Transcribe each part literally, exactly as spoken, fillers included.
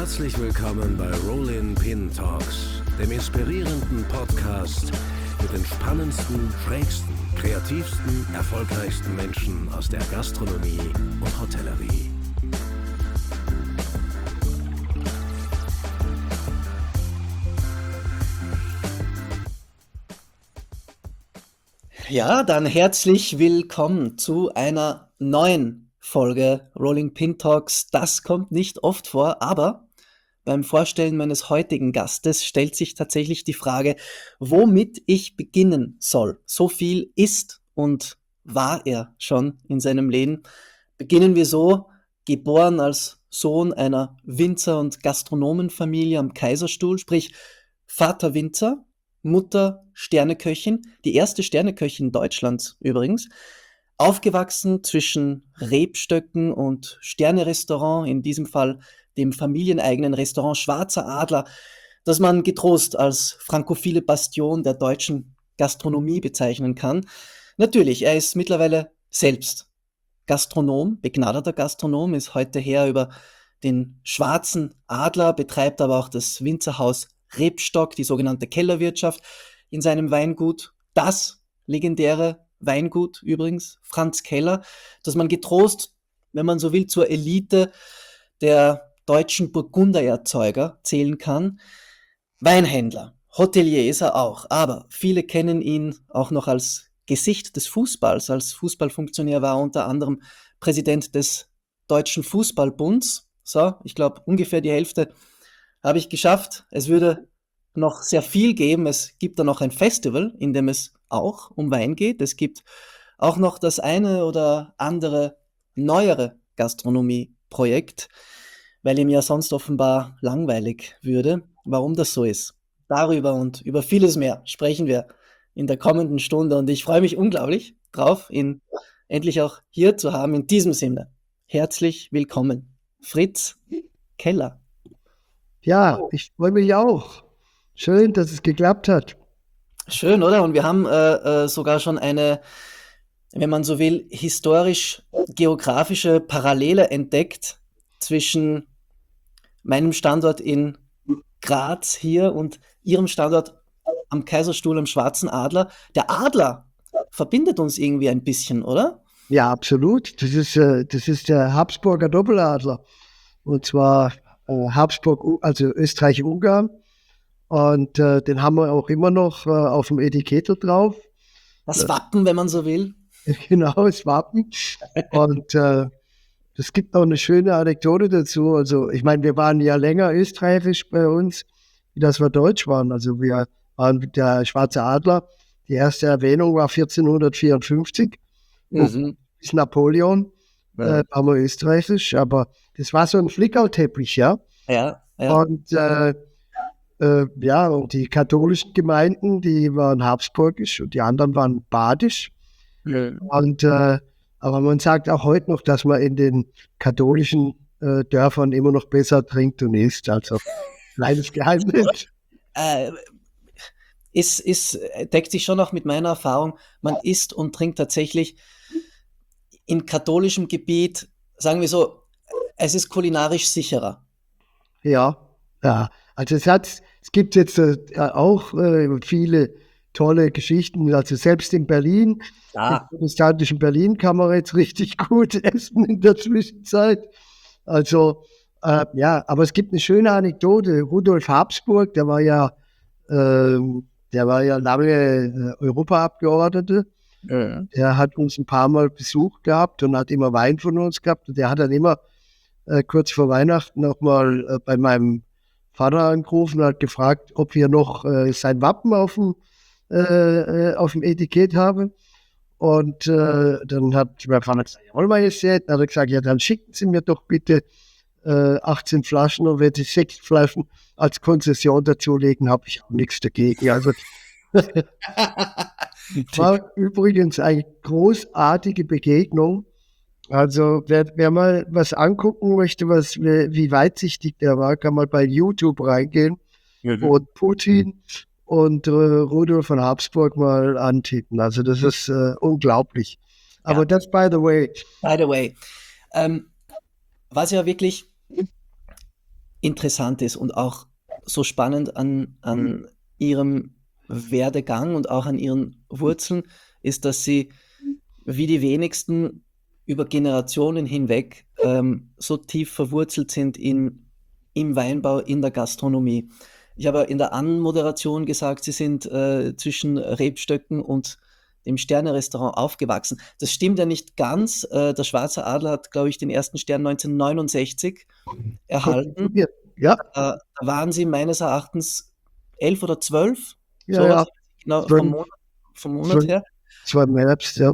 Herzlich willkommen bei Rollin Pin Talks, dem inspirierenden Podcast mit den spannendsten, schrägsten, kreativsten, erfolgreichsten Menschen aus der Gastronomie und Hotellerie. Ja, dann herzlich willkommen zu einer neuen Folge Rolling Pin Talks. Das kommt nicht oft vor, aber beim Vorstellen meines heutigen Gastes stellt sich tatsächlich die Frage, womit ich beginnen soll. So viel ist und war er schon in seinem Leben. Beginnen wir so, geboren als Sohn einer Winzer- und Gastronomenfamilie am Kaiserstuhl, sprich Vater Winzer, Mutter Sterneköchin, die erste Sterneköchin Deutschlands übrigens, aufgewachsen zwischen Rebstöcken und Sternerestaurant, in diesem Fall dem familieneigenen Restaurant Schwarzer Adler, das man getrost als frankophile Bastion der deutschen Gastronomie bezeichnen kann. Natürlich, er ist mittlerweile selbst Gastronom, begnadeter Gastronom, ist heute Herr über den Schwarzen Adler, betreibt aber auch das Winzerhaus Rebstock, die sogenannte Kellerwirtschaft in seinem Weingut. Das legendäre Weingut übrigens, Franz Keller, das man getrost, wenn man so will, zur Elite der deutschen Burgundererzeuger zählen kann. Weinhändler, Hotelier ist er auch, aber viele kennen ihn auch noch als Gesicht des Fußballs. Als Fußballfunktionär war er unter anderem Präsident des Deutschen Fußballbunds. So, ich glaube, ungefähr die Hälfte habe ich geschafft. Es würde noch sehr viel geben. Es gibt da noch ein Festival, in dem es auch um Wein geht. Es gibt auch noch das eine oder andere neuere Gastronomieprojekt, weil ihm ja sonst offenbar langweilig würde. Warum das so ist, darüber und über vieles mehr sprechen wir in der kommenden Stunde. Und ich freue mich unglaublich drauf, ihn endlich auch hier zu haben. In diesem Sinne, herzlich willkommen, Fritz Keller. Ja, ich freue mich auch. Schön, dass es geklappt hat. Schön, oder? Und wir haben äh, äh, sogar schon eine, wenn man so will, historisch-geografische Parallele entdeckt zwischen meinem Standort in Graz hier und Ihrem Standort am Kaiserstuhl am Schwarzen Adler. Der Adler verbindet uns irgendwie ein bisschen, oder? Ja, absolut. Das ist, äh, das ist der Habsburger Doppeladler. Und zwar äh, Habsburg, also Österreich-Ungarn. Und äh, den haben wir auch immer noch äh, auf dem Etikett drauf. Das Wappen, wenn man so will. Genau, das Wappen. Und äh, es gibt noch eine schöne Anekdote dazu. Also ich meine, wir waren ja länger österreichisch bei uns, wie dass wir deutsch waren. Also wir waren der Schwarze Adler. Die erste Erwähnung war vierzehnhundertvierundfünfzig. Mhm. Bis Napoleon Ja. äh, waren wir österreichisch. Aber das war so ein Flickerlteppich, ja. Ja, ja. Und äh, äh, ja, und die katholischen Gemeinden, die waren habsburgisch und die anderen waren badisch. Ja. Und äh, aber man sagt auch heute noch, dass man in den katholischen äh, Dörfern immer noch besser trinkt und isst. Also kleines Geheimnis. Äh, ist, ist, deckt sich schon auch mit meiner Erfahrung. Man isst und trinkt tatsächlich in katholischem Gebiet, sagen wir so, es ist kulinarisch sicherer. Ja, ja. Also es hat, es gibt jetzt äh, auch äh, viele tolle Geschichten. Also selbst in Berlin, Ja. im protestantischen Berlin kann man jetzt richtig gut essen in der Zwischenzeit. Also äh, ja, aber es gibt eine schöne Anekdote. Rudolf Habsburg, der war ja, äh, der war ja lange äh, Europaabgeordneter. Ja. Der hat uns ein paar Mal besucht gehabt und hat immer Wein von uns gehabt. Und der hat dann immer äh, kurz vor Weihnachten nochmal äh, bei meinem Vater angerufen und hat gefragt, ob wir noch äh, sein Wappen auf dem, äh, auf dem Etikett haben. Und äh, dann hat mein Vater gesagt, jawohl, Majestät. Dann hat er gesagt, ja, dann schicken Sie mir doch bitte äh, achtzehn Flaschen, und wenn Sie sechs Flaschen als Konzession dazulegen, habe ich auch nichts dagegen. Also war übrigens eine großartige Begegnung. Also wer, wer mal was angucken möchte, was, wie weitsichtig der war, kann mal bei YouTube reingehen Mhm. und Putin und äh, Rudolf von Habsburg mal antippen. Also das ist äh, unglaublich. Aber Ja. das, by the way. By the way. Ähm, was ja wirklich interessant ist und auch so spannend an, an ihrem Werdegang und auch an ihren Wurzeln, ist, dass sie wie die wenigsten über Generationen hinweg ähm, so tief verwurzelt sind in, im Weinbau, in der Gastronomie. Ich habe in der Anmoderation gesagt, sie sind äh, zwischen Rebstöcken und dem Sterne-Restaurant aufgewachsen. Das stimmt ja nicht ganz. Äh, der Schwarze Adler hat, glaube ich, den ersten Stern neunzehnhundertneunundsechzig erhalten. Ja, Äh, da waren sie meines Erachtens elf oder zwölf, ja, sowas, ja. genau, vom Zwölf, Monat, vom Monat zwölf, her. zwölf im Herbst, ja.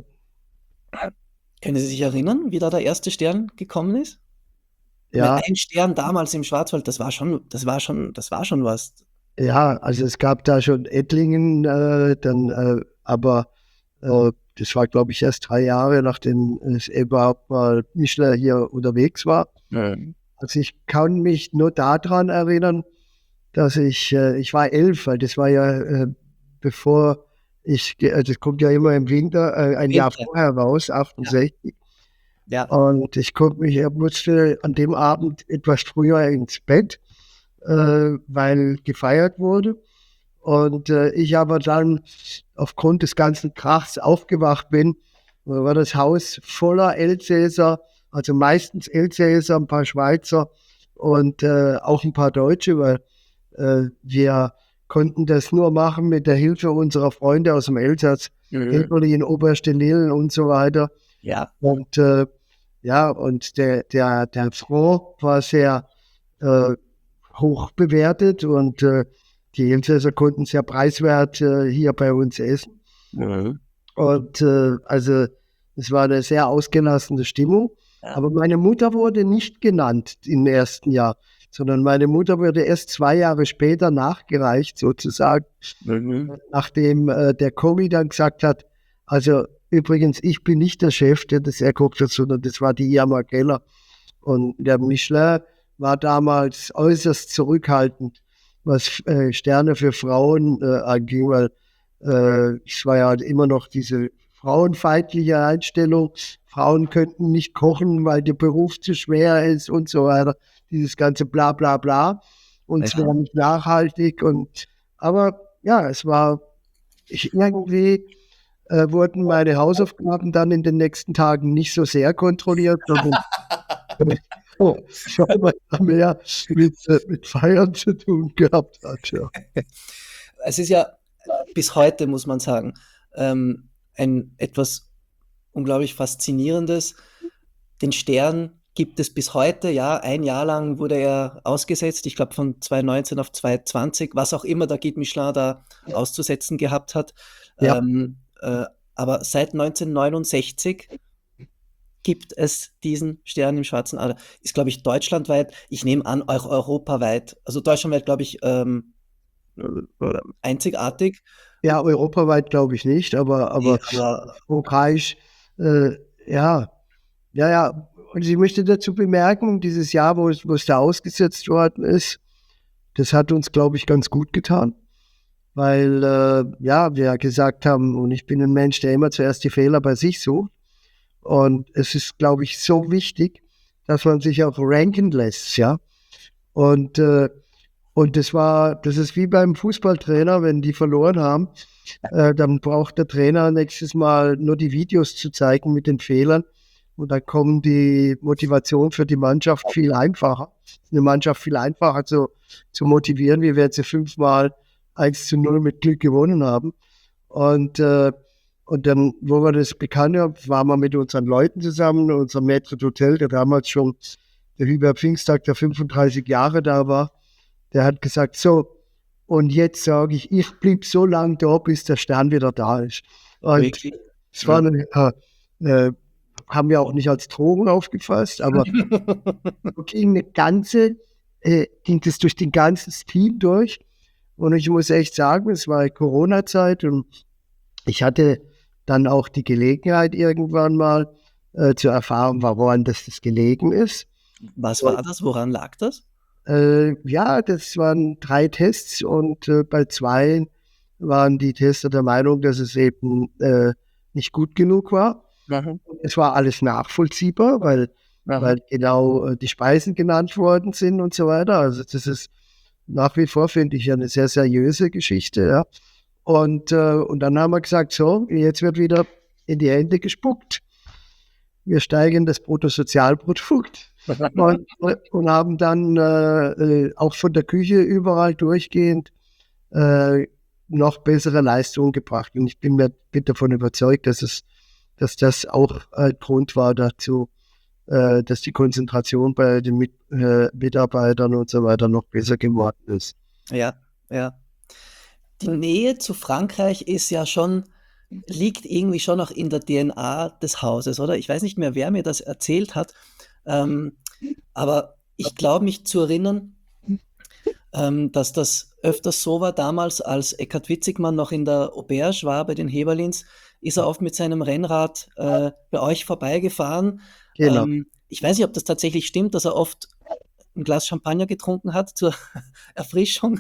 Können Sie sich erinnern, wie da der erste Stern gekommen ist? Ich meine, Ja, ein Stern damals im Schwarzwald, das war schon, das war schon, das war schon was. ja, also es gab da schon Ettlingen, äh, dann, äh, aber äh, das war, glaube ich, erst drei Jahre, nachdem es überhaupt mal Michelin hier unterwegs war. Mhm. Also ich kann mich nur daran erinnern, dass ich, äh, ich war elf, weil das war ja, äh, bevor ich, ge- also das kommt ja immer im Winter, äh, ein Jahr Winter. vorher raus, achtundsechzig. Ja, Und ich konnte mich, ich musste an dem Abend etwas früher ins Bett, äh, weil gefeiert wurde. Und äh, ich aber dann aufgrund des ganzen Krachs aufgewacht bin, war das Haus voller Elsässer, also meistens Elsässer, ein paar Schweizer und äh, auch ein paar Deutsche, weil äh, wir konnten das nur machen mit der Hilfe unserer Freunde aus dem Elsass, Mhm. Heberlin, Oberstelil und so weiter. ja, Und äh, ja, und der, der, der Franc war sehr äh, hoch bewertet und äh, die Elsässer konnten sehr preiswert äh, hier bei uns essen. Mhm. Und äh, also es war eine sehr ausgelassene Stimmung. Ja. Aber meine Mutter wurde nicht genannt im ersten Jahr, sondern meine Mutter wurde erst zwei Jahre später nachgereicht, sozusagen, Mhm. nachdem äh, der Kommi dann gesagt hat, also übrigens, ich bin nicht der Chef, der das erguckt hat, sondern das war die Irma Keller. Und der Michelin war damals äußerst zurückhaltend, was äh, Sterne für Frauen äh, anging, weil äh, es war ja immer noch diese frauenfeindliche Einstellung, Frauen könnten nicht kochen, weil der Beruf zu schwer ist und so weiter. Dieses ganze bla bla bla. Und es Ja. wäre nicht nachhaltig. Und aber ja, es war ich irgendwie äh, wurden meine Hausaufgaben dann in den nächsten Tagen nicht so sehr kontrolliert, sondern oh, weil man da mehr mit, äh, mit Feiern zu tun gehabt hat. Ja. Es ist ja bis heute, muss man sagen, ähm, ein etwas unglaublich Faszinierendes. Den Stern gibt es bis heute, ja, ein Jahr lang wurde er ausgesetzt, ich glaube von zweitausendneunzehn auf zweitausendzwanzig, was auch immer der Guide Michelin da auszusetzen gehabt hat. Ja. Ähm, äh, aber seit neunzehnhundertneunundsechzig gibt es diesen Stern im Schwarzen Adler. Ist, glaube ich, deutschlandweit, ich nehme an, auch europaweit, also deutschlandweit, glaube ich, ähm, einzigartig. Ja, europaweit glaube ich nicht, aber, aber Nee, aber europäisch, äh, ja, ja, ja. Und ich möchte dazu bemerken, dieses Jahr, wo es, wo es da ausgesetzt worden ist, das hat uns, glaube ich, ganz gut getan, weil, äh, ja, wir gesagt haben, und ich bin ein Mensch, der immer zuerst die Fehler bei sich sucht. Und es ist, glaube ich, so wichtig, dass man sich auch ranken lässt, ja. Und, äh, und das war, das ist wie beim Fußballtrainer, wenn die verloren haben, äh, dann braucht der Trainer nächstes Mal nur die Videos zu zeigen mit den Fehlern. Und dann kommt die Motivation für die Mannschaft viel einfacher. Eine Mannschaft viel einfacher zu, zu motivieren, wie wenn sie fünfmal eins zu null mit Glück gewonnen haben. Und, äh, und dann, wo wir das bekannt haben, waren wir mit unseren Leuten zusammen, unserem Maître d'Hôtel, der damals schon der Hubert Pfingsttag, der fünfunddreißig Jahre da war, der hat gesagt, so, und jetzt sage ich, ich blieb so lange da, bis der Stern wieder da ist. Und wirklich. es war eine, äh, äh, haben wir auch nicht als Drogen aufgefasst, aber ging eine ganze, äh, ging das durch den ganzen Team durch. Und ich muss echt sagen, es war Corona-Zeit und ich hatte dann auch die Gelegenheit irgendwann mal äh, zu erfahren, woran das, das gelegen ist. Was war das? Woran lag das? Äh, ja, das waren drei Tests und äh, bei zwei waren die Tester der Meinung, dass es eben äh, nicht gut genug war. Mhm. Es war alles nachvollziehbar, weil Aha. weil genau äh, die Speisen genannt worden sind und so weiter. Also das ist nach wie vor, finde ich, eine sehr seriöse Geschichte. Ja. Und, äh, und dann haben wir gesagt, so, jetzt wird wieder in die Hände gespuckt. Wir steigern das Bruttosozialprodukt und, und haben dann äh, äh, auch von der Küche überall durchgehend äh, noch bessere Leistungen gebracht. Und ich bin mir bin davon überzeugt, dass es, dass das auch ein Grund war dazu, äh, dass die Konzentration bei den Mit, äh, Mitarbeitern und so weiter noch besser geworden ist. Ja, ja. Die Nähe zu Frankreich ist ja schon, liegt irgendwie schon auch in der D N A des Hauses, oder? Ich weiß nicht mehr, wer mir das erzählt hat, ähm, aber ich glaube mich zu erinnern, ähm, dass das öfters so war damals, als Eckhard Witzigmann noch in der Auberge war bei den Heberlins, ist er oft mit seinem Rennrad äh, bei euch vorbeigefahren. Genau. Ähm, ich weiß nicht, ob das tatsächlich stimmt, dass er oft ein Glas Champagner getrunken hat zur Erfrischung.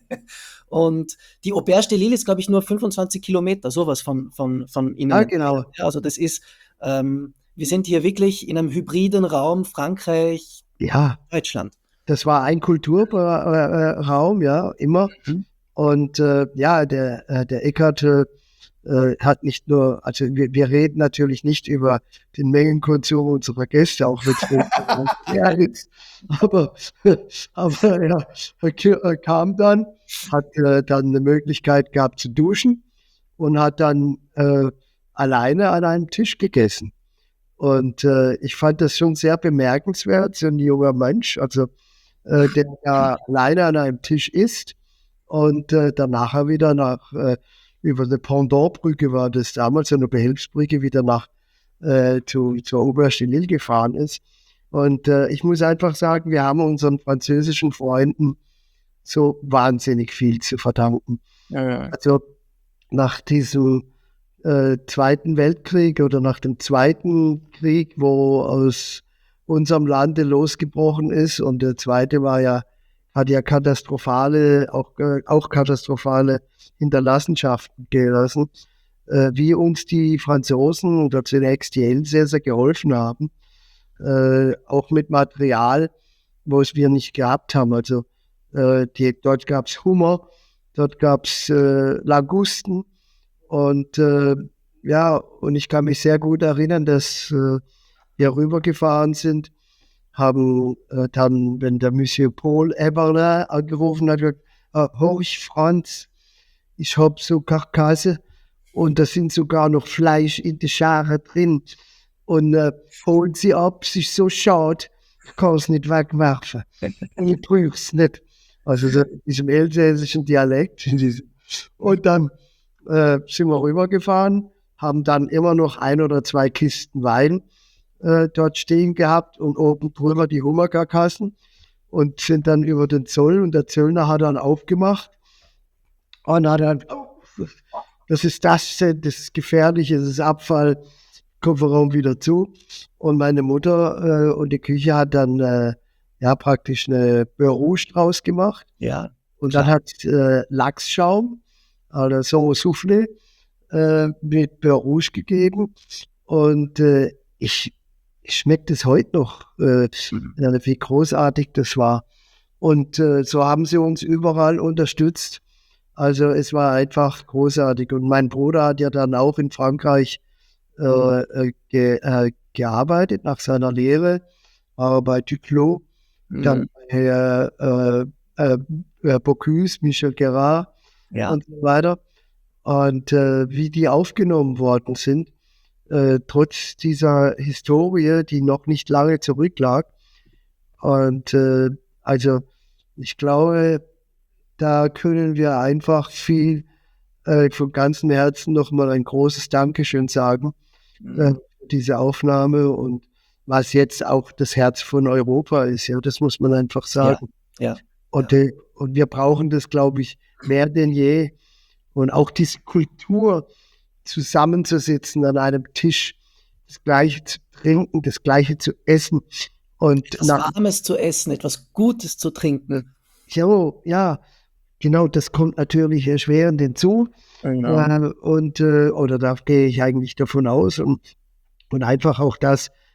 Und die Auberge de Lille ist, glaube ich, nur fünfundzwanzig Kilometer, sowas von, von, von Ihnen. Ja, genau. Ja, also das ist, ähm, wir sind hier wirklich in einem hybriden Raum, Frankreich, Ja, Deutschland. das war ein Kulturraum, ja, immer. Mhm. Und äh, ja, der, äh, der Eckhard äh, äh, hat nicht nur, also wir, wir reden natürlich nicht über den Mengenkonsum unserer Gäste, auch wenn es ja ist, aber, aber ja, er kam dann, hat äh, dann eine Möglichkeit gehabt zu duschen und hat dann äh, alleine an einem Tisch gegessen. Und äh, ich fand das schon sehr bemerkenswert, so ein junger Mensch, also äh, der ja alleine an einem Tisch isst und äh, danach wieder nach äh, über eine Pendantbrücke war das damals, eine Behelfsbrücke, wieder nach äh, zu, zur Auberge de Lille gefahren ist. Und äh, ich muss einfach sagen, wir haben unseren französischen Freunden so wahnsinnig viel zu verdanken. Ja, ja. Also nach diesem äh, Zweiten Weltkrieg oder nach dem Zweiten Krieg, wo aus unserem Lande losgebrochen ist, und der zweite war ja, hat ja katastrophale, auch, äh, auch katastrophale Hinterlassenschaften gelassen, äh, wie uns die Franzosen oder zunächst die Elsässer geholfen haben, äh, auch mit Material, wo es wir nicht gehabt haben. Also äh, die, dort gab es Hummer, dort gab es äh, Langusten und äh, ja, und ich kann mich sehr gut erinnern, dass äh, wir rübergefahren sind, haben äh, dann, wenn der Monsieur Paul Eberle angerufen hat, gesagt, äh, Horch Franz, ich hab so Karkasse und da sind sogar noch Fleisch in der Schare drin und äh, holen Sie ab, es ist so schade, ich kann es nicht wegwerfen, ich brauche es nicht. Also so in diesem elsässischen Dialekt. Und dann äh, sind wir rübergefahren, haben dann immer noch ein oder zwei Kisten Wein äh, dort stehen gehabt und oben drüber die Hummerkarkassen und sind dann über den Zoll und der Zöllner hat dann aufgemacht und hat dann, oh, das ist das, das ist gefährlich, das ist Abfall, Kofferraum wieder zu. Und meine Mutter äh, und die Küche hat dann äh, ja praktisch eine Beurre Rouge draus gemacht. Ja, und dann klar. hat äh, Lachsschaum, also Sommer Soufflé, äh, mit Beurre Rouge gegeben. Und äh, ich, ich schmeckt es heute noch, äh, Mhm. wie großartig das war. Und äh, so haben sie uns überall unterstützt. Also es war einfach großartig. Und mein Bruder hat ja dann auch in Frankreich äh, äh, ge, äh, gearbeitet nach seiner Lehre, war bei Duclos, dann Mhm. bei äh, äh, äh, Bocuse, Michel Gerard Ja, und so weiter. Und äh, wie die aufgenommen worden sind, äh, trotz dieser Historie, die noch nicht lange zurücklag. Und äh, also ich glaube, da können wir einfach viel äh, von ganzem Herzen nochmal ein großes Dankeschön sagen, äh, mhm. für diese Aufnahme und was jetzt auch das Herz von Europa ist. Ja, das muss man einfach Ja, sagen. ja, Und, ja. äh, und wir brauchen das, glaube ich, mehr denn je. Und auch diese Kultur, zusammenzusitzen an einem Tisch, das Gleiche zu trinken, das Gleiche zu essen. Und Etwas nach, Warmes zu essen, etwas Gutes zu trinken. ja, ja, genau, das kommt natürlich erschwerend hinzu. Genau. Äh, und, äh, oder da gehe ich eigentlich davon aus. Und, und einfach auch das,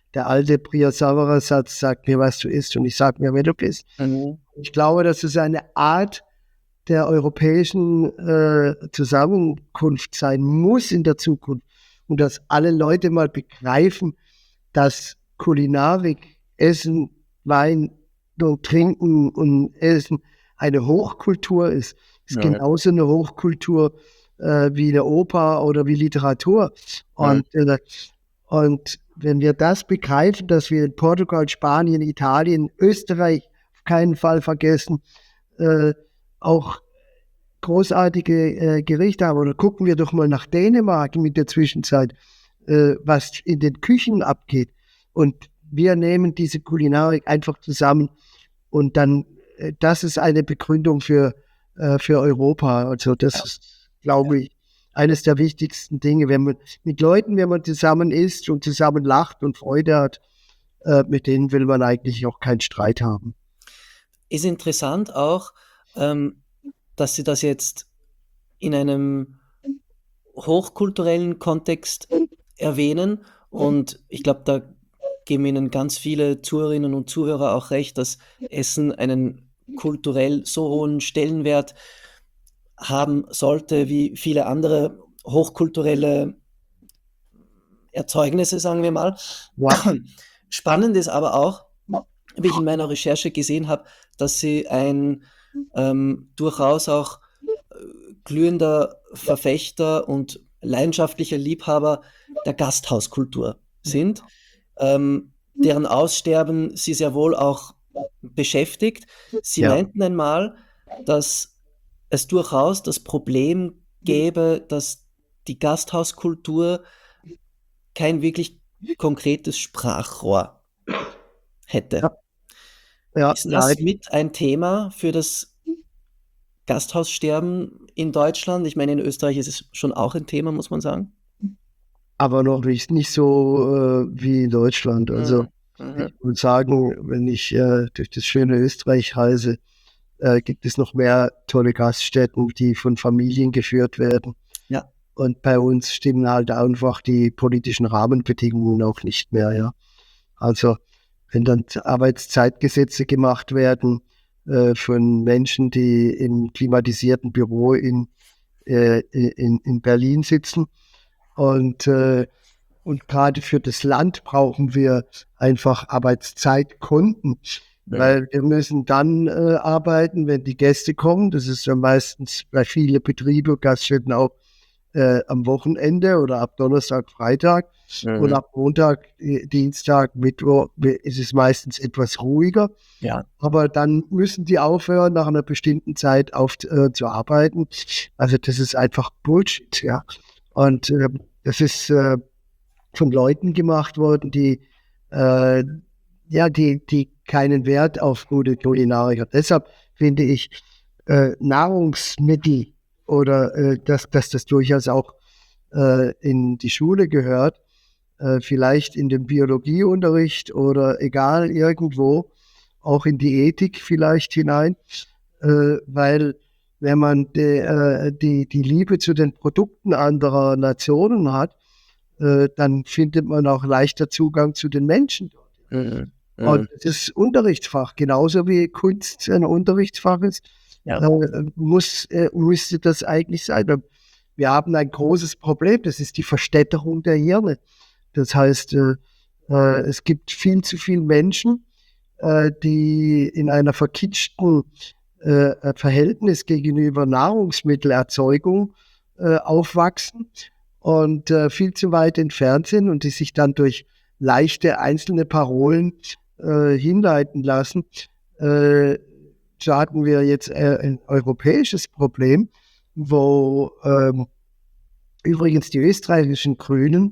der alte Priya-Savara-Satz, sag mir, was du isst und ich sag mir, wer du bist. Mhm. Ich glaube, dass es eine Art der europäischen äh, Zusammenkunft sein muss in der Zukunft und dass alle Leute mal begreifen, dass Kulinarik, Essen, Wein und Trinken und Essen eine Hochkultur ist. Es ist ja genauso eine Hochkultur äh, wie eine Oper oder wie Literatur. Und, ja. äh, und wenn wir das begreifen, dass wir in Portugal, Spanien, Italien, Österreich auf keinen Fall vergessen, äh, auch großartige äh, Gerichte haben. Oder gucken wir doch mal nach Dänemark mit der Zwischenzeit, äh, was in den Küchen abgeht. Und wir nehmen diese Kulinarik einfach zusammen und dann, äh, das ist eine Begründung für, äh, für Europa. Also das ja. ist, glaube ich, eines der wichtigsten Dinge. Wenn man mit Leuten, wenn man zusammen isst und zusammen lacht und Freude hat, äh, mit denen will man eigentlich auch keinen Streit haben. Ist interessant auch, ähm, dass Sie das jetzt in einem hochkulturellen Kontext erwähnen. Und ich glaube, da geben Ihnen ganz viele Zuhörerinnen und Zuhörer auch recht, dass Essen einen kulturell so hohen Stellenwert haben sollte wie viele andere hochkulturelle Erzeugnisse, sagen wir mal. Wow. Spannend ist aber auch, wie ich in meiner Recherche gesehen habe, dass Sie ein ähm, durchaus auch glühender Verfechter und leidenschaftlicher Liebhaber der Gasthauskultur sind, ähm, deren Aussterben Sie sehr wohl auch beschäftigt. Sie ja. meinten einmal, dass es durchaus das Problem gäbe, dass die Gasthauskultur kein wirklich konkretes Sprachrohr hätte. Ja. Ja, ist das nein. mit ein Thema für das Gasthaussterben in Deutschland? Ich meine, in Österreich ist es schon auch ein Thema, muss man sagen. Aber noch nicht, nicht so äh, wie in Deutschland. Also mhm. ich muss sagen, wenn ich äh, durch das schöne Österreich reise, äh, gibt es noch mehr tolle Gaststätten, die von Familien geführt werden. Ja. Und bei uns stimmen halt einfach die politischen Rahmenbedingungen auch nicht mehr. Ja. Also wenn dann Arbeitszeitgesetze gemacht werden, von Menschen, die im klimatisierten Büro in, äh, in, in Berlin sitzen. Und, äh, und gerade für das Land brauchen wir einfach Arbeitszeitkonten, ja. weil wir müssen dann äh, arbeiten, wenn die Gäste kommen. Das ist ja meistens bei vielen Betrieben, Gaststätten auch äh, am Wochenende oder ab Donnerstag, Freitag. Mhm. Und ab Montag, Dienstag, Mittwoch ist es meistens etwas ruhiger. Ja. Aber dann müssen die aufhören, nach einer bestimmten Zeit auf äh, zu arbeiten. Also das ist einfach Bullshit, ja. Und äh, das ist äh, von Leuten gemacht worden, die äh, ja, die, die keinen Wert auf gute Kulinarik hat. Deshalb finde ich äh, Nahrungsmittel oder äh, dass, dass das durchaus auch äh, in die Schule gehört, äh, vielleicht in den Biologieunterricht oder egal irgendwo, auch in die Ethik vielleicht hinein, äh, weil wenn man de, äh, die, die Liebe zu den Produkten anderer Nationen hat, äh, dann findet man auch leichter Zugang zu den Menschen dort. Mhm. Mhm. Und das Unterrichtsfach, genauso wie Kunst ein Unterrichtsfach ist, ja. äh, muss, äh, müsste das eigentlich sein. Wir haben ein großes Problem, das ist die Verstädterung der Hirne. Das heißt, äh, äh, es gibt viel zu viele Menschen, äh, die in einer verkitschten äh, Verhältnis gegenüber Nahrungsmittelerzeugung äh, aufwachsen und äh, viel zu weit entfernt sind und die sich dann durch leichte einzelne Parolen äh, hinleiten lassen. Äh, so hatten wir jetzt äh, ein europäisches Problem, wo ähm, übrigens die österreichischen Grünen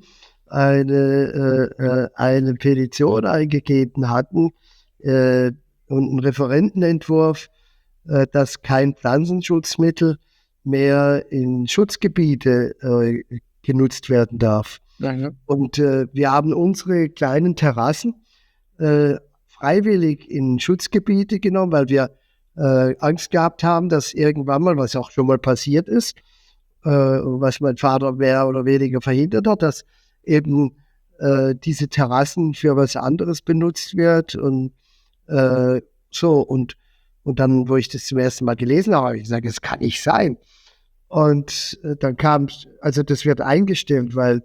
eine, äh, eine Petition eingegeben hatten äh, und einen Referentenentwurf, äh, dass kein Pflanzenschutzmittel mehr in Schutzgebiete äh, genutzt werden darf. Ja. Und äh, wir haben unsere kleinen Terrassen äh, freiwillig in Schutzgebiete genommen, weil wir äh, Angst gehabt haben, dass irgendwann mal, was auch schon mal passiert ist, äh, was mein Vater mehr oder weniger verhindert hat, dass eben äh, diese Terrassen für was anderes benutzt wird und äh, so. Und, und dann, wo ich das zum ersten Mal gelesen habe, habe ich gesagt, das kann nicht sein. Und äh, dann kam, also das wird eingestellt, weil,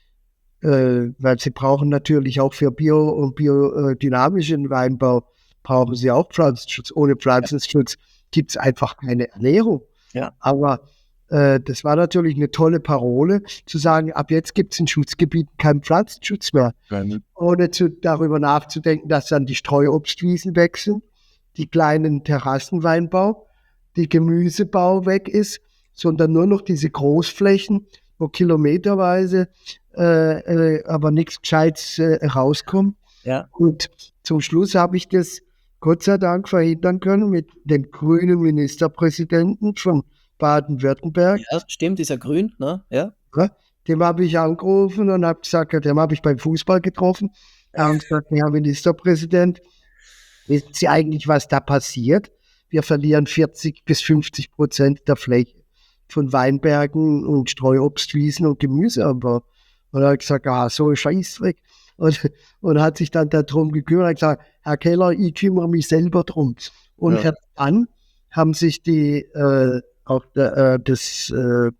äh, weil sie brauchen natürlich auch für Bio- und biodynamischen Weinbau, brauchen sie auch Pflanzenschutz. Ohne Pflanzenschutz gibt es einfach keine Ernährung. Ja. Aber äh, das war natürlich eine tolle Parole, zu sagen, ab jetzt gibt es in Schutzgebieten keinen Pflanzenschutz mehr. Mhm. Ohne zu, darüber nachzudenken, dass dann die Streuobstwiesen wechseln, die kleinen Terrassenweinbau, die Gemüsebau weg ist, sondern nur noch diese Großflächen, wo kilometerweise äh, äh, aber nichts Gescheites äh, rauskommt. Ja. Und zum Schluss habe ich das Gott sei Dank verhindern können mit dem grünen Ministerpräsidenten von Baden-Württemberg. Ja, stimmt, ist ja grün, ne? Ja. Ja, dem habe ich angerufen und habe gesagt, dem habe ich beim Fußball getroffen. Er hat gesagt, Herr Ministerpräsident, wissen Sie eigentlich, was da passiert? Wir verlieren vierzig bis fünfzig Prozent der Fläche von Weinbergen und Streuobstwiesen und Gemüseanbau. Und er hat gesagt, ah, so Scheißdreck. Und, und hat sich dann darum gekümmert, hat gesagt, Herr Keller, ich kümmere mich selber drum. Und Ja. erst dann haben sich die, äh, auch der, äh, das, äh,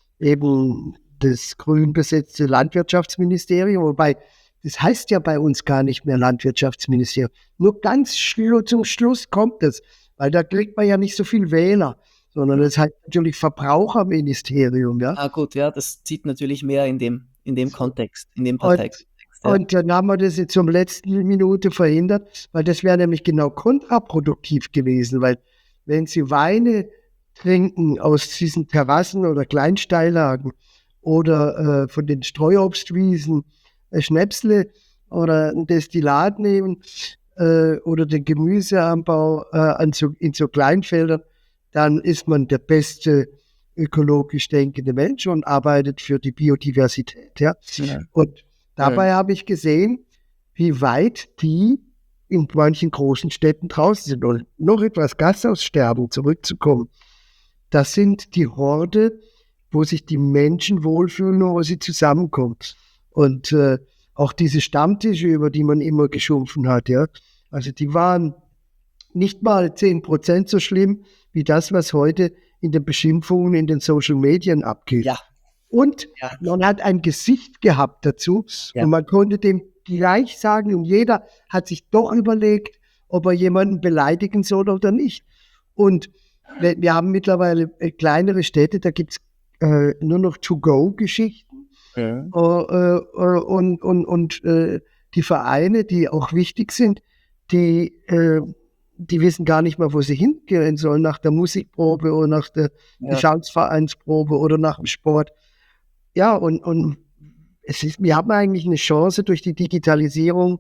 eben das grün besetzte Landwirtschaftsministerium, wobei das heißt ja bei uns gar nicht mehr Landwirtschaftsministerium. Nur ganz schlu- zum Schluss kommt es, weil da kriegt man ja nicht so viel Wähler, sondern das heißt natürlich Verbraucherministerium. Ja? Ah, gut, ja, das zieht natürlich mehr in dem, in dem Kontext, in dem Und, Parteikontext. Ja. und dann haben wir das jetzt zum letzten Minute verhindert, weil das wäre nämlich genau kontraproduktiv gewesen, weil wenn Sie Weine trinken aus diesen Terrassen oder Kleinsteillagen oder äh, von den Streuobstwiesen äh, Schnäpsle oder ein Destillat nehmen äh, oder den Gemüseanbau äh, an so, in so Kleinfeldern, dann ist man der beste ökologisch denkende Mensch und arbeitet für die Biodiversität. Ja? Ja. Und dabei habe ich gesehen, wie weit die in manchen großen Städten draußen sind. Und noch etwas Gasaussterben zurückzukommen. Das sind die Horde, wo sich die Menschen wohlfühlen, wo sie zusammenkommen. Und äh, auch diese Stammtische, über die man immer geschumpfen hat, ja, also die waren nicht mal zehn Prozent so schlimm wie das, was heute in den Beschimpfungen in den Social Medien abgeht. Ja. Und Ja. man hat ein Gesicht gehabt dazu Ja. und man konnte dem gleich sagen und jeder hat sich doch überlegt, ob er jemanden beleidigen soll oder nicht. Und wir, wir haben mittlerweile äh, kleinere Städte, da gibt es äh, nur noch To-Go-Geschichten. Ja. Äh, äh, und und, und äh, die Vereine, die auch wichtig sind, die, äh, die wissen gar nicht mehr, wo sie hingehen sollen, nach der Musikprobe oder nach der Ja. Geschäftsvereinsprobe oder nach dem Sport. Ja, und, und es ist, wir haben eigentlich eine Chance durch die Digitalisierung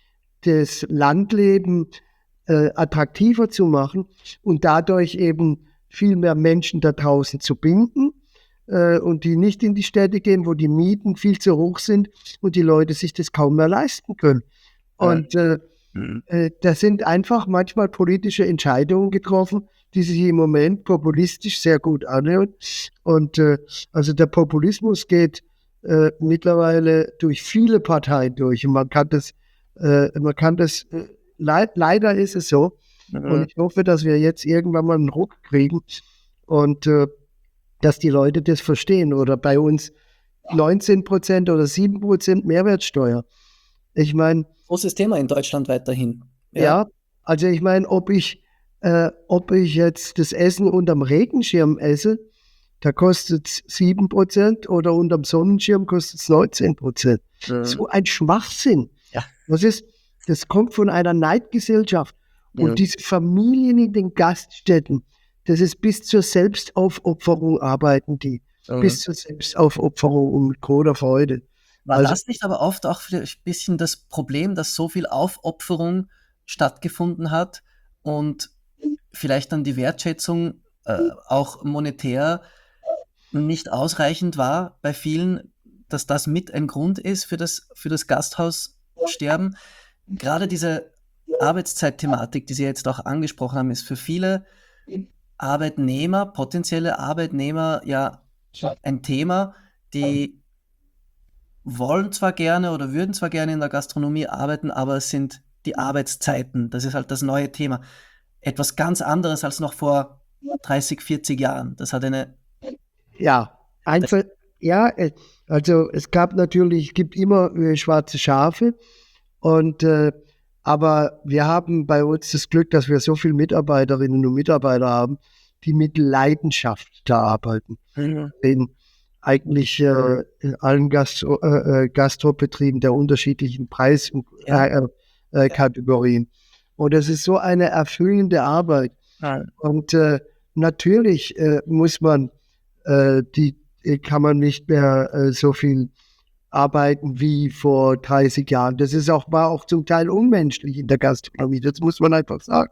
das Landleben äh, attraktiver zu machen und dadurch eben viel mehr Menschen da draußen zu binden äh, und die nicht in die Städte gehen, wo die Mieten viel zu hoch sind und die Leute sich das kaum mehr leisten können. Und äh, Mhm. äh, da sind einfach manchmal politische Entscheidungen getroffen, die sich im Moment populistisch sehr gut anhören. Und äh, also der Populismus geht äh, mittlerweile durch viele Parteien durch. Und man kann das, äh, man kann das, äh, leid, leider ist es so. Mhm. Und ich hoffe, dass wir jetzt irgendwann mal einen Ruck kriegen und äh, dass die Leute das verstehen. Oder bei uns neunzehn Prozent oder sieben Prozent Mehrwertsteuer. Ich meine, Großes Thema in Deutschland weiterhin. ja, also ich meine, ob ich, äh, ob ich jetzt das Essen unterm Regenschirm esse, da kostet es sieben Prozent oder unterm Sonnenschirm kostet es neunzehn Prozent. Mhm. So ein Schwachsinn. Ja. Das ist, das kommt von einer Neidgesellschaft. Und Ja. diese Familien in den Gaststätten, das ist bis zur Selbstaufopferung arbeiten die. Mhm. Bis zur Selbstaufopferung und mit großer Freude. War Also- das nicht aber oft auch vielleicht ein bisschen das Problem, dass so viel Aufopferung stattgefunden hat und vielleicht dann die Wertschätzung äh, auch monetär nicht ausreichend war bei vielen, dass das mit ein Grund ist für das, für das Gasthaussterben? Gerade diese Arbeitszeitthematik, die Sie jetzt auch angesprochen haben, ist für viele Arbeitnehmer, potenzielle Arbeitnehmer ja ein Thema, die wollen zwar gerne oder würden zwar gerne in der Gastronomie arbeiten, aber es sind die Arbeitszeiten. Das ist halt das neue Thema. Etwas ganz anderes als noch vor dreißig, vierzig Jahren. Das hat eine... Ja, einfach, ja, äh, also es gab natürlich, es gibt immer äh, schwarze Schafe und äh, aber wir haben bei uns das Glück, dass wir so viele Mitarbeiterinnen und Mitarbeiter haben, die mit Leidenschaft da arbeiten. Mhm. In eigentlich äh, in allen Gastro, äh, Gastrobetrieben der unterschiedlichen Preis- und Ja. äh, äh, Kategorien. Und es ist so eine erfüllende Arbeit. Ja. Und äh, natürlich äh, muss man, äh, die kann man nicht mehr äh, so viel arbeiten wie vor dreißig Jahren. Das ist auch, war auch zum Teil unmenschlich in der Gastronomie, das muss man einfach sagen.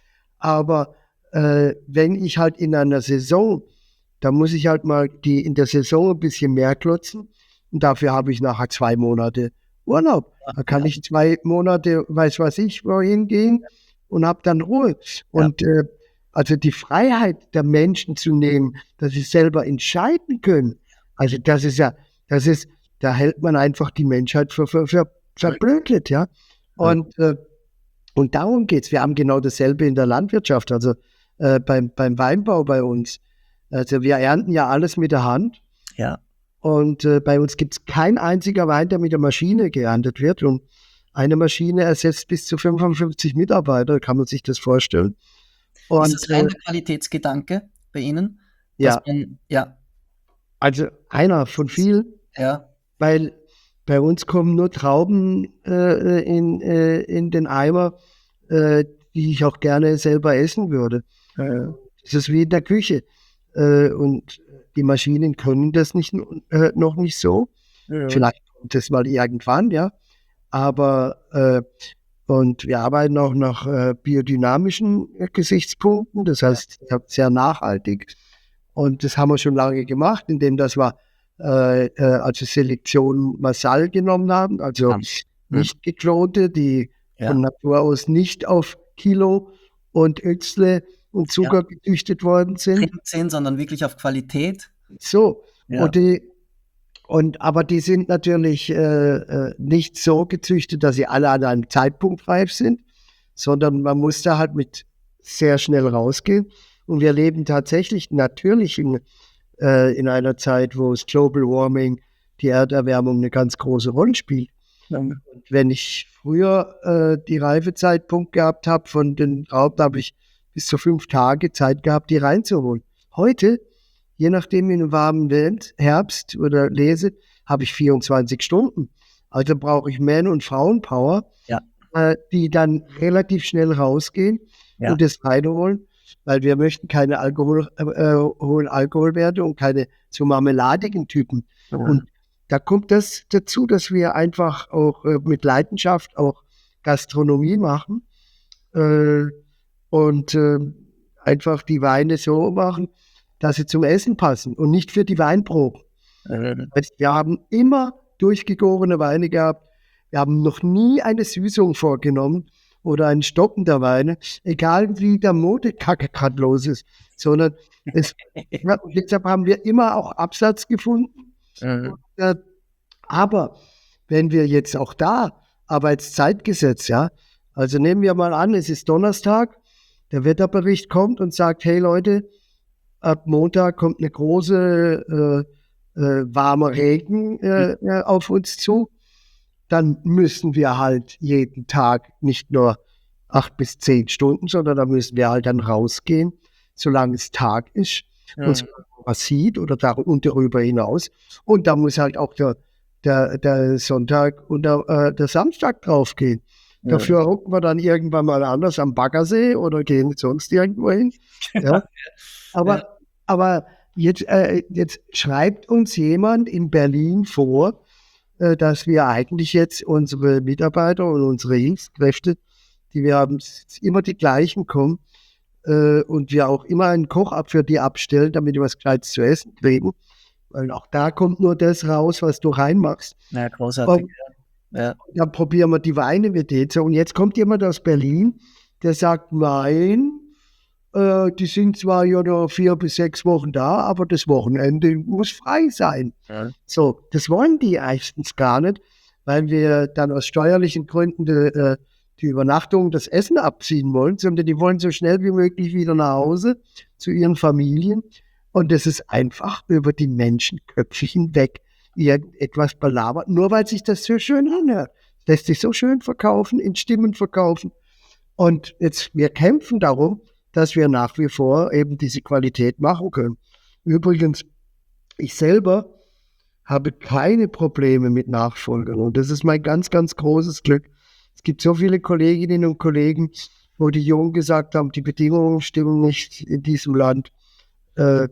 Aber äh, wenn ich halt in einer Saison, da muss ich halt mal die in der Saison ein bisschen mehr klotzen und dafür habe ich nachher zwei Monate Urlaub. Da kann ich zwei Monate, weiß was ich, wohin gehen und habe dann Ruhe. Und äh, also die Freiheit der Menschen zu nehmen, dass sie selber entscheiden können, also das ist ja, das ist, da hält man einfach die Menschheit für, für, für verblödet, ja. Und, äh, und darum geht's. Wir haben genau dasselbe in der Landwirtschaft, also äh, beim, beim Weinbau bei uns. Also wir ernten ja alles mit der Hand. Ja. Und äh, bei uns gibt es kein einziger Wein, der mit der Maschine geerntet wird. Und eine Maschine ersetzt bis zu fünfundfünfzig Mitarbeiter, kann man sich das vorstellen. Und, ist das rein der Qualitätsgedanke bei Ihnen? Ja. Man, ja. Also einer von vielen. Ja. Weil bei uns kommen nur Trauben äh, in, äh, in den Eimer, äh, die ich auch gerne selber essen würde. Äh, das ist wie in der Küche. Äh, und die Maschinen können das nicht, äh, noch nicht so. Ja. Vielleicht kommt das mal irgendwann, ja. Aber äh, und wir arbeiten auch nach äh, biodynamischen äh, Gesichtspunkten, das heißt sehr nachhaltig. Und das haben wir schon lange gemacht, indem das wir Äh, äh, also Selektion Massal genommen haben, also ja. nicht geklonte, die ja. von Natur aus nicht auf Kilo und Ötzle und Zucker ja. gezüchtet worden sind. sind, sondern wirklich auf Qualität. So, ja. und, die, und aber die sind natürlich äh, äh, nicht so gezüchtet, dass sie alle an einem Zeitpunkt reif sind, sondern man muss da halt mit sehr schnell rausgehen. Und wir leben tatsächlich natürlich in in einer Zeit, wo das Global Warming, die Erderwärmung eine ganz große Rolle spielt. Ja. Und wenn ich früher äh, die Reifezeitpunkt gehabt habe von den Trauben, habe ich bis zu fünf Tage Zeit gehabt, die reinzuholen. Heute, je nachdem in einem warmen Wind, Herbst oder Lese, habe ich vierundzwanzig Stunden. Also brauche ich Männer- und Frauenpower, ja. äh, die dann relativ schnell rausgehen ja. und das reinholen. Weil wir möchten keine Alkohol, äh, hohen Alkoholwerte und keine zu marmeladigen Typen. Mhm. Und da kommt das dazu, dass wir einfach auch äh, mit Leidenschaft auch Gastronomie machen äh, und äh, einfach die Weine so machen, dass sie zum Essen passen und nicht für die Weinproben. Mhm. Wir haben immer durchgegorene Weine gehabt. Wir haben noch nie eine Süßung vorgenommen oder ein Stoppen der Weine, egal wie der Modekacke gerade los ist, sondern es, ja, deshalb haben wir immer auch Absatz gefunden. Mhm. Und, äh, aber wenn wir jetzt auch da Arbeitszeitgesetz, ja, also nehmen wir mal an, es ist Donnerstag, der Wetterbericht kommt und sagt, hey Leute, ab Montag kommt eine große äh, äh, warme Regen äh, äh, auf uns zu. Dann müssen wir halt jeden Tag nicht nur acht bis zehn Stunden, sondern da müssen wir halt dann rausgehen, solange es Tag ist, ja. und was sieht oder dar- und darüber hinaus. Und da muss halt auch der, der, der Sonntag und der, äh, der Samstag draufgehen. Ja. Dafür hocken wir dann irgendwann mal anders am Baggersee oder gehen sonst irgendwo hin. Ja. Aber, ja. aber jetzt, äh, jetzt schreibt uns jemand in Berlin vor, dass wir eigentlich jetzt unsere Mitarbeiter und unsere Hilfskräfte, die wir haben, immer die gleichen kommen äh, und wir auch immer einen Koch ab für die abstellen, damit die was Gescheites zu essen kriegen. Weil auch da kommt nur das raus, was du reinmachst. Ja, großartig. Und, ja. Dann probieren wir die Weine mit denen. Und jetzt kommt jemand aus Berlin, der sagt, nein, äh, die sind zwar ja noch vier bis sechs Wochen da, aber das Wochenende muss frei sein. Ja. So, das wollen die meistens gar nicht, weil wir dann aus steuerlichen Gründen die, äh, die Übernachtung, das Essen abziehen wollen, sondern die wollen so schnell wie möglich wieder nach Hause zu ihren Familien. Und das ist einfach über die Menschenköpfe hinweg irgendetwas belabert, nur weil sich das so schön anhört. Das lässt sich so schön verkaufen, in Stimmen verkaufen. Und jetzt, wir kämpfen darum, dass wir nach wie vor eben diese Qualität machen können. Übrigens, ich selber habe keine Probleme mit Nachfolgern. Und das ist mein ganz, ganz großes Glück. Es gibt so viele Kolleginnen und Kollegen, wo die Jungen gesagt haben, die Bedingungen stimmen nicht in diesem Land, äh,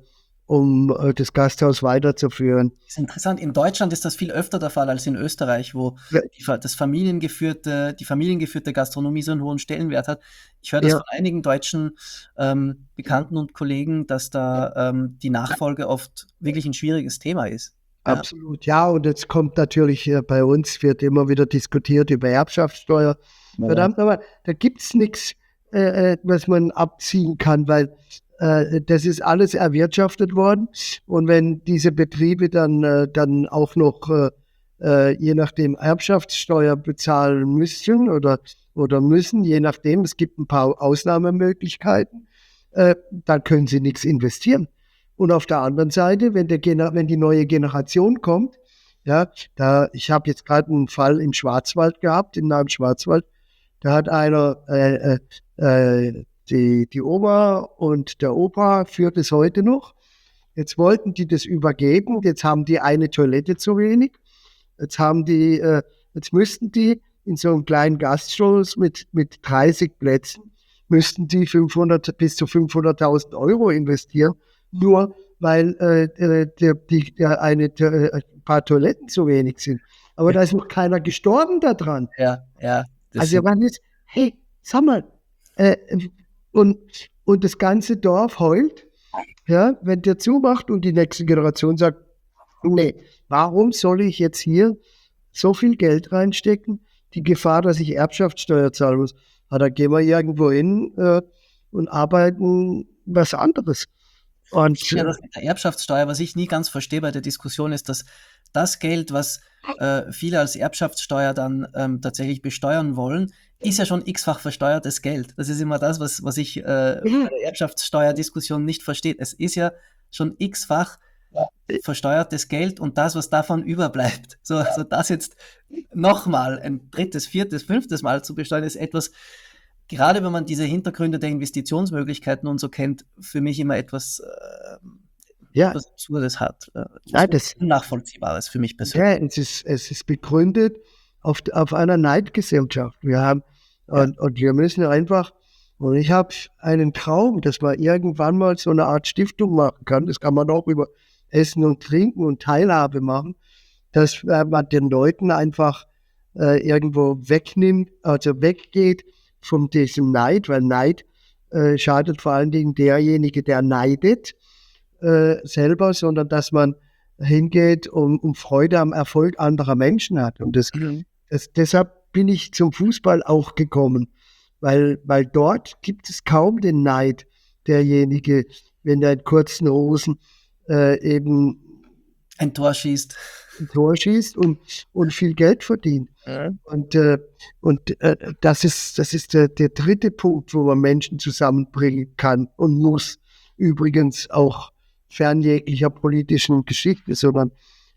um äh, das Gasthaus weiterzuführen. Das ist interessant. In Deutschland ist das viel öfter der Fall als in Österreich, wo Ja. die, das familiengeführte, die familiengeführte Gastronomie so einen hohen Stellenwert hat. Ich höre das Ja. von einigen deutschen ähm, Bekannten und Kollegen, dass da ähm, die Nachfolge oft wirklich ein schwieriges Thema ist. Ja. Absolut, ja. Und jetzt kommt natürlich hier bei uns, wird immer wieder diskutiert über Erbschaftssteuer. Ja. Verdammt nochmal, da gibt es nichts, äh, was man abziehen kann, weil äh, das ist alles erwirtschaftet worden. Und wenn diese Betriebe dann, äh, dann auch noch, äh, äh, je nachdem, Erbschaftssteuer bezahlen müssen oder, oder müssen, je nachdem, es gibt ein paar Ausnahmemöglichkeiten, äh, dann können sie nichts investieren. Und auf der anderen Seite, wenn, der Gener- wenn die neue Generation kommt, ja, da, ich habe jetzt gerade einen Fall im Schwarzwald gehabt, in einem Schwarzwald, da hat einer, äh, äh, die, die Oma und der Opa führt es heute noch. Jetzt wollten die das übergeben, jetzt haben die eine Toilette zu wenig, jetzt haben die, äh, jetzt müssten die in so einem kleinen Gasthaus mit, mit dreißig Plätzen, müssten die fünfhundert bis zu fünfhunderttausend Euro investieren, nur weil äh, der, die, der eine, der, ein paar Toiletten zu wenig sind. Aber da ist noch keiner gestorben daran. Ja, ja. Das Also man ist, hey, sag mal, äh, und, und das ganze Dorf heult, ja, wenn der zumacht und die nächste Generation sagt, nee, warum soll ich jetzt hier so viel Geld reinstecken? Die Gefahr, dass ich Erbschaftssteuer zahlen muss. Ah, da gehen wir irgendwo hin äh, und arbeiten was anderes. Und, ja, das mit der Erbschaftssteuer, was ich nie ganz verstehe bei der Diskussion, ist, dass das Geld, was äh, viele als Erbschaftssteuer dann ähm, tatsächlich besteuern wollen, ist ja schon x-fach versteuertes Geld. Das ist immer das, was, was ich äh, bei der Erbschaftssteuerdiskussion nicht verstehe. Es ist ja schon x-fach versteuertes Geld und das, was davon überbleibt. So, also das jetzt nochmal ein drittes, viertes, fünftes Mal zu besteuern, ist etwas, gerade wenn man diese Hintergründe der Investitionsmöglichkeiten und so kennt, für mich immer etwas, äh, ja. etwas Absurdes hat. Äh, Ja, das- Unnachvollziehbares für mich persönlich. Ja, es ist, es ist begründet auf, auf einer Neidgesellschaft. Wir haben, und, und wir müssen einfach, und ich habe einen Traum, dass man irgendwann mal so eine Art Stiftung machen kann. Das kann man auch über Essen und Trinken und Teilhabe machen, dass äh, man den Leuten einfach äh, irgendwo wegnimmt, also weggeht von diesem Neid, weil Neid äh, schadet vor allen Dingen derjenige, der neidet äh, selber, sondern dass man hingeht und, und Freude am Erfolg anderer Menschen hat. Und das, Mhm. das, deshalb bin ich zum Fußball auch gekommen, weil, weil dort gibt es kaum den Neid, derjenige, wenn er in kurzen Hosen äh, eben Ein Tor schießt. ein Tor schießt und, und viel Geld verdient. Und, äh, und äh, das ist, das ist der, der dritte Punkt, wo man Menschen zusammenbringen kann und muss. Übrigens auch fern jeglicher politischen Geschichte, sondern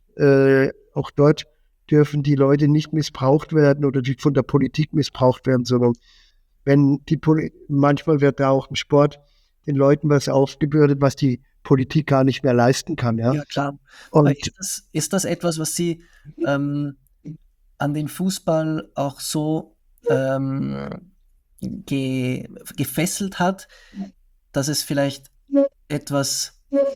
äh, auch dort dürfen die Leute nicht missbraucht werden oder die von der Politik missbraucht werden, sondern wenn die Poli manchmal wird da auch im Sport den Leuten was aufgebürdet, was die Politik gar nicht mehr leisten kann. Ja, Ja, klar. Aber und ist das, ist das etwas, was Sie ähm, an den Fußball auch so ähm, ge gefesselt hat, dass es vielleicht etwas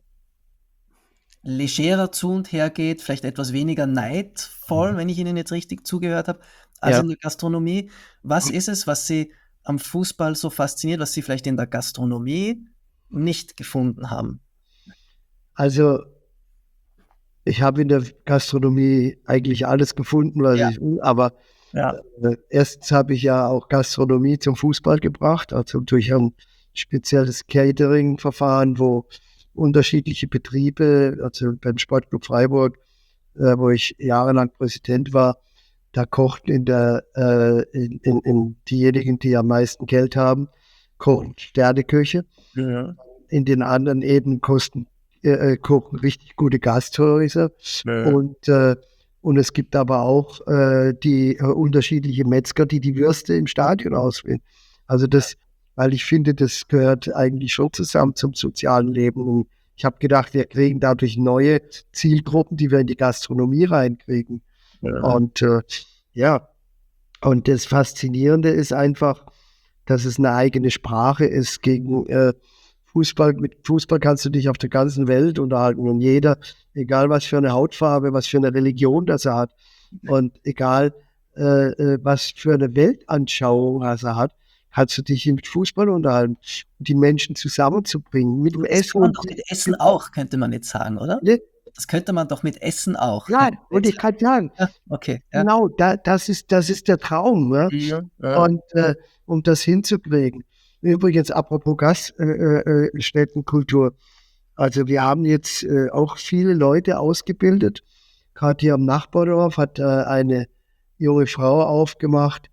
legerer zu und her geht, vielleicht etwas weniger neidvoll, wenn ich Ihnen jetzt richtig zugehört habe, als Ja. in der Gastronomie. Was ist es, was Sie am Fußball so fasziniert, was Sie vielleicht in der Gastronomie nicht gefunden haben? Also, ich habe in der Gastronomie eigentlich alles gefunden, was Ja. ich will, aber Ja. äh, erstens habe ich ja auch Gastronomie zum Fußball gebracht, also durch einen spezielles Catering-Verfahren, wo unterschiedliche Betriebe, also beim Sportclub Freiburg, äh, wo ich jahrelang Präsident war, da kochten in der, äh, in, in, in diejenigen, die am meisten Geld haben, kochen Sterneköche. Ja. In den anderen eben kosten, äh, kochen richtig gute Gasthäuser. Ja. Und, äh, und es gibt aber auch äh, die äh, unterschiedliche Metzger, die die Würste im Stadion auswählen. Also das, weil ich finde, das gehört eigentlich schon zusammen zum sozialen Leben. Und ich habe gedacht, wir kriegen dadurch neue Zielgruppen, die wir in die Gastronomie reinkriegen. Ja. Und äh, ja, und das Faszinierende ist einfach, dass es eine eigene Sprache ist gegen äh, Fußball. Mit Fußball kannst du dich auf der ganzen Welt unterhalten und jeder, egal was für eine Hautfarbe, was für eine Religion das er hat und egal äh, äh, was für eine Weltanschauung das er hat, kannst du dich mit Fußball unterhalten, die Menschen zusammenzubringen, mit dem Das Essen. kann man doch mit Essen auch, könnte man jetzt sagen, oder? Ne? Das könnte man doch mit Essen auch. Ja, und ich kann sagen, Ja, okay. Ja. genau, da, das, ist, das ist der Traum. Ja? Ja, ja. Und äh, um das hinzukriegen. Übrigens, apropos Gaststättenkultur. Äh, äh, also wir haben jetzt äh, auch viele Leute ausgebildet. Gerade hier am Nachbardorf hat äh, eine junge Frau aufgemacht,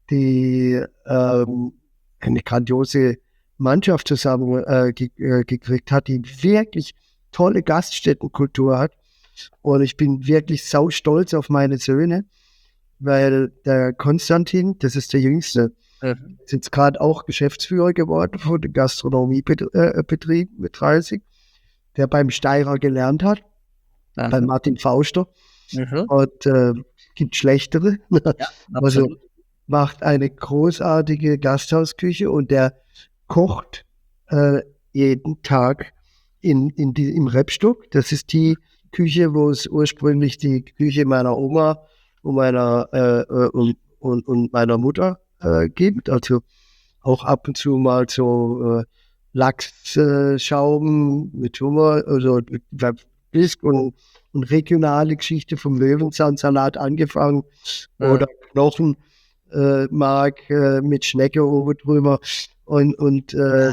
die ähm, eine grandiose Mannschaft zusammen äh, ge äh, gekriegt hat, die wirklich tolle Gaststättenkultur hat. Und ich bin wirklich sau stolz auf meine Söhne, weil der Konstantin, das ist der Jüngste, Mhm. ist jetzt gerade auch Geschäftsführer geworden von dem Gastronomiebetrieb mit dreißig, der beim Steirer gelernt hat, Aha. bei Martin Fauster. Mhm. Und äh, gibt schlechtere. Ja, Also absolut. macht eine großartige Gasthausküche und der kocht äh, jeden Tag in, in die, im Rebstock. Das ist die Küche, wo es ursprünglich die Küche meiner Oma und meiner, äh, äh, und, und, und meiner Mutter äh, gibt. Also auch ab und zu mal so äh, Lachsschaum äh, mit Hummer, also mit Bisk und, und regionale Geschichte vom Löwenzahnsalat angefangen Ja. oder Knochenmark äh, mit Schnecke oben drüber und, und äh,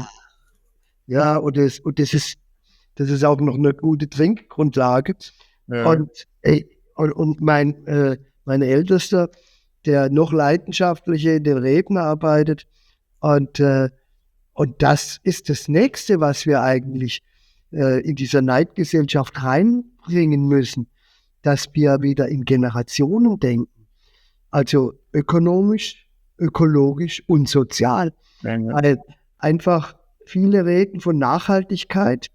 ja, und das, und das ist das ist auch noch eine gute Trinkgrundlage. Ja. Und, ey, und, und mein, äh, mein Ältester, der noch leidenschaftlicher in den Reben arbeitet. Und, äh, und das ist das Nächste, was wir eigentlich äh, in dieser Neidgesellschaft reinbringen müssen, dass wir wieder in Generationen denken. Also ökonomisch, ökologisch und sozial. Ja, ja. Weil einfach viele reden von Nachhaltigkeit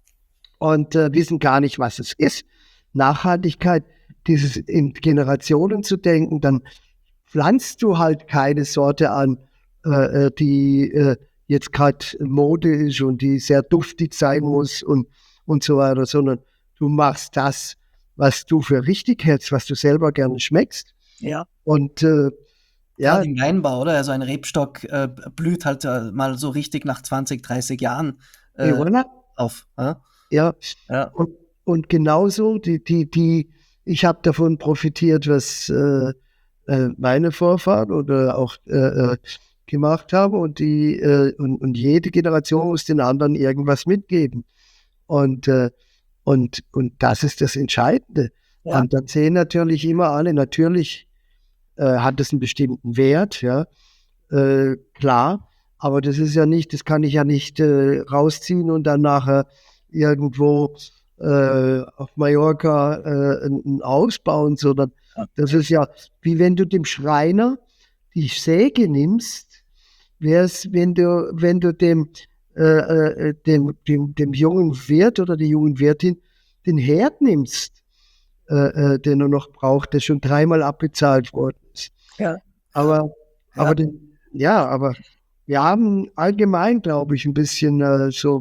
und äh, wissen gar nicht, was es ist. Nachhaltigkeit, dieses in Generationen zu denken, dann pflanzt du halt keine Sorte an, äh, die äh, jetzt gerade Mode ist und die sehr duftig sein muss und, und so weiter, sondern du machst das, was du für richtig hältst, was du selber gerne schmeckst. Ja. Und äh, ja, Gerade im Weinbau, oder? Also ein Rebstock äh, blüht halt äh, mal so richtig nach zwanzig, dreißig Jahren äh, voilà. auf. Ja? Ja, Ja. und, und genauso, die, die, die, ich habe davon profitiert, was äh, äh, meine Vorfahren oder auch äh, äh, gemacht haben und die äh, und, und jede Generation muss den anderen irgendwas mitgeben. Und, äh, und, und das ist das Entscheidende. Ja. Und dann sehen natürlich immer alle, natürlich äh, hat es einen bestimmten Wert, ja, äh, klar, aber das ist ja nicht, das kann ich ja nicht äh, rausziehen und dann nachher irgendwo äh, auf Mallorca äh, ein, ein Haus bauen, sondern das ist ja wie wenn du dem Schreiner die Säge nimmst, wäre es, wenn du, wenn du dem, äh, äh, dem, dem, dem jungen Wirt oder der jungen Wirtin den Herd nimmst, äh, äh, den er noch braucht, der schon dreimal abbezahlt worden ist. Ja. Aber, Ja. aber den, ja, aber wir haben allgemein, glaube ich, ein bisschen äh, so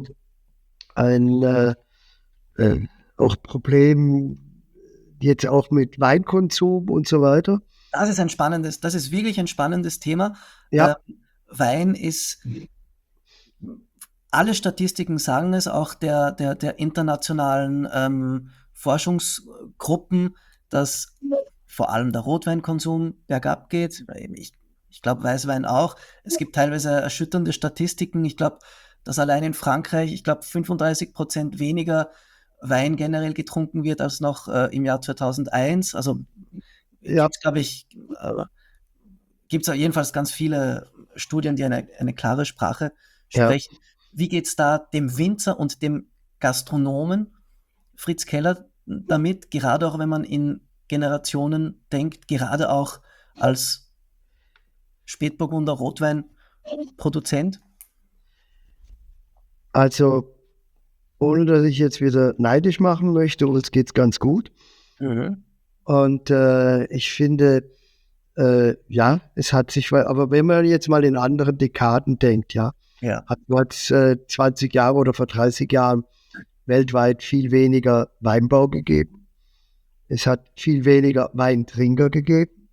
ein äh, äh, auch Problem jetzt auch mit Weinkonsum und so weiter. Das ist ein spannendes, das ist wirklich ein spannendes Thema. Ja. Äh, Wein ist, alle Statistiken sagen es, auch der, der, der internationalen ähm, Forschungsgruppen, dass vor allem der Rotweinkonsum bergab geht. Ich, ich glaube, Weißwein auch. Es gibt teilweise erschütternde Statistiken. Ich glaube, dass allein in Frankreich, ich glaube, fünfunddreißig Prozent weniger Wein generell getrunken wird als noch äh, im Jahr zweitausendeins. Also Ja, gibt es, glaube ich, äh, gibt es jedenfalls ganz viele Studien, die eine, eine klare Sprache ja. sprechen. Wie geht es da dem Winzer und dem Gastronomen Fritz Keller damit, gerade auch wenn man in Generationen denkt, gerade auch als Spätburgunder Rotweinproduzent? Also, ohne dass ich jetzt wieder neidisch machen möchte, uns geht's ganz gut. Mhm. Und äh, ich finde, äh, ja, es hat sich, aber wenn man jetzt mal in andere Dekaden denkt, ja, Ja. hat man äh, zwanzig Jahre oder vor dreißig Jahren weltweit viel weniger Weinbau gegeben. Es hat viel weniger Weintrinker gegeben.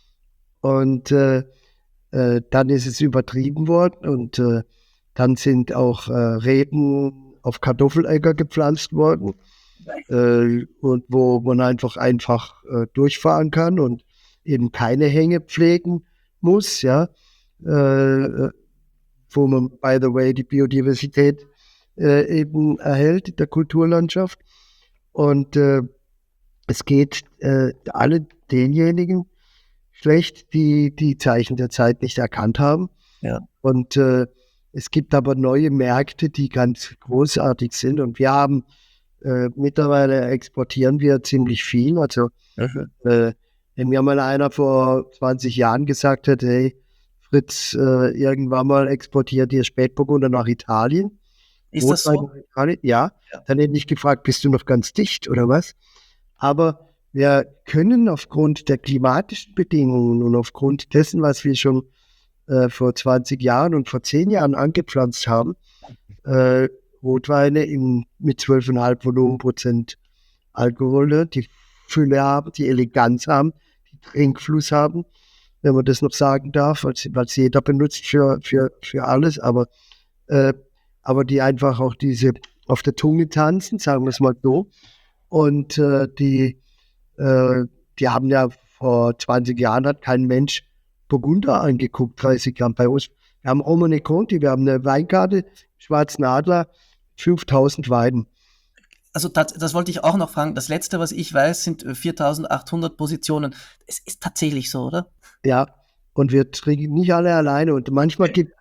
Und äh, äh, dann ist es übertrieben worden und äh, dann sind auch äh, Reben auf Kartoffeläcker gepflanzt worden, äh, und wo man einfach einfach äh, durchfahren kann und eben keine Hänge pflegen muss, ja, äh, wo man, by the way, die Biodiversität äh, eben erhält in der Kulturlandschaft. Und äh, es geht äh, alle denjenigen schlecht, die die Zeichen der Zeit nicht erkannt haben. Ja. Und äh, es gibt aber neue Märkte, die ganz großartig sind. Und wir haben äh, mittlerweile exportieren wir ziemlich viel. Also Mhm. äh, wenn mir mal einer vor zwanzig Jahren gesagt hätte, hey, Fritz, äh, irgendwann mal exportiert ihr Spätburgunder nach Italien. Ist das Rotwein so? nach Italien? Ja. Ja. Dann hätte ich gefragt, bist du noch ganz dicht oder was? Aber wir können aufgrund der klimatischen Bedingungen und aufgrund dessen, was wir schon äh, vor zwanzig Jahren und vor zehn Jahren angepflanzt haben, äh, Rotweine in, mit zwölf Komma fünf Volumenprozent Alkohol, ne, die Fülle haben, die Eleganz haben, die Trinkfluss haben, wenn man das noch sagen darf, weil es jeder benutzt für, für, für alles, aber, äh, aber die einfach auch diese auf der Zunge tanzen, sagen wir es mal so. Und äh, die, äh, die haben ja vor zwanzig Jahren hat kein Mensch Burgunder angeguckt, dreißig Jahren bei uns. Wir haben Romane Conti, wir haben eine Weinkarte, Schwarzen Adler, fünftausend Weiden. Also das, das wollte ich auch noch fragen. Das letzte, was ich weiß, sind äh, viertausendachthundert Positionen. Es ist tatsächlich so, oder? Ja, und wir trinken nicht alle alleine. Und manchmal gibt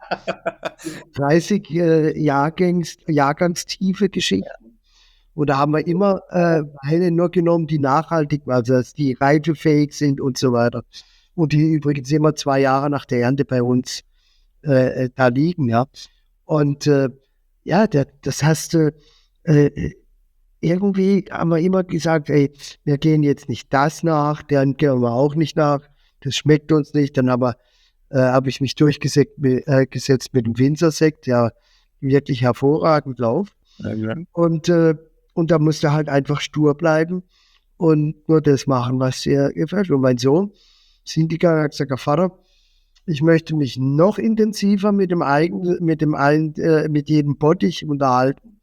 es dreißig äh, Jahrgangs, Jahrgangstiefe Geschichten. Und da haben wir immer äh, Weine nur genommen, die nachhaltig, also die reifefähig sind und so weiter. Und die übrigens immer zwei Jahre nach der Ernte bei uns äh, da liegen, ja. Und äh, ja, der, das hast du, äh, irgendwie haben wir immer gesagt, ey, wir gehen jetzt nicht das nach, dann gehen wir auch nicht nach, das schmeckt uns nicht. Dann aber äh, habe ich mich durchgesetzt mit, äh, gesetzt mit dem Winzersekt, der wirklich hervorragend läuft. Ja. Und, äh, und da musste halt einfach stur bleiben und nur das machen, was dir gefällt. Und mein Sohn, Syndiker, hat gesagt, Vater, ich möchte mich noch intensiver mit dem eigenen, mit dem ein, äh, mit jedem Bottich unterhalten.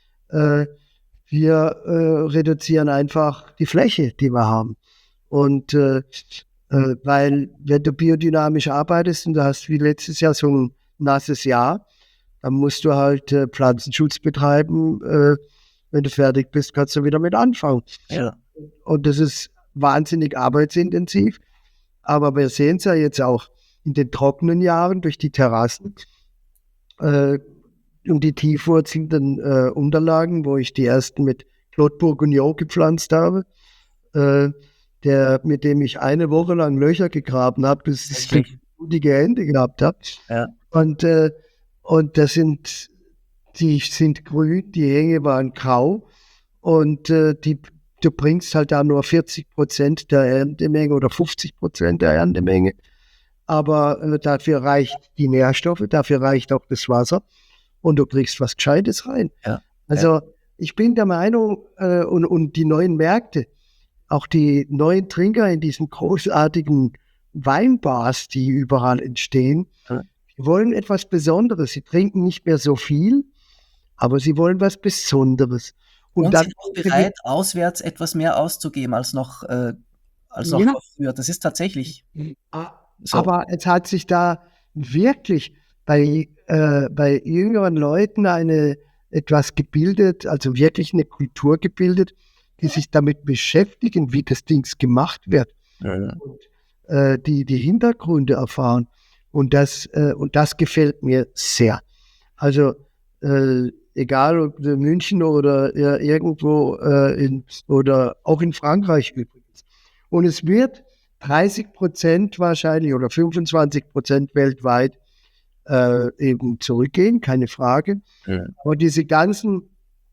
Äh, wir äh, reduzieren einfach die Fläche, die wir haben. Und äh, äh, weil, wenn du biodynamisch arbeitest und du hast wie letztes Jahr so ein nasses Jahr, dann musst du halt äh, Pflanzenschutz betreiben. Äh, wenn du fertig bist, kannst du wieder mit anfangen. Ja. Und das ist wahnsinnig arbeitsintensiv. Aber wir sehen es ja jetzt auch in den trockenen Jahren durch die Terrassen äh, und die tiefwurzelnden äh, Unterlagen, wo ich die ersten mit Claude Bourguignon gepflanzt habe, äh, der, mit dem ich eine Woche lang Löcher gegraben habe, bis ich Wirklich? blutige Hände gehabt habe. Ja. Und, äh, und das sind, die sind grün, die Hänge waren grau und äh, die, du bringst halt da nur vierzig Prozent der Erntemenge oder fünfzig Prozent der Erntemenge. Aber äh, dafür reicht die Nährstoffe, dafür reicht auch das Wasser und du kriegst was Gescheites rein. Ja. Also Ja. ich bin der Meinung, äh, und, und die neuen Märkte, auch die neuen Trinker in diesen großartigen Weinbars, die überall entstehen, Ja. die wollen etwas Besonderes. Sie trinken nicht mehr so viel, aber sie wollen was Besonderes. Und, Und dann sind auch bereit, auswärts etwas mehr auszugeben als noch, äh, als noch Ja. früher. Das ist tatsächlich Ah, so. Aber es hat sich da wirklich bei, äh, bei jüngeren Leuten eine etwas gebildet, also wirklich eine Kultur gebildet, die sich damit beschäftigen, wie das Ding gemacht wird. Ja, ja. Und äh, die, die Hintergründe erfahren. Und das, äh, und das gefällt mir sehr. Also äh, egal ob in München oder ja, irgendwo äh, in, oder auch in Frankreich übrigens. Und es wird dreißig Prozent wahrscheinlich oder fünfundzwanzig Prozent weltweit äh, eben zurückgehen, keine Frage. Ja. Aber diese ganzen,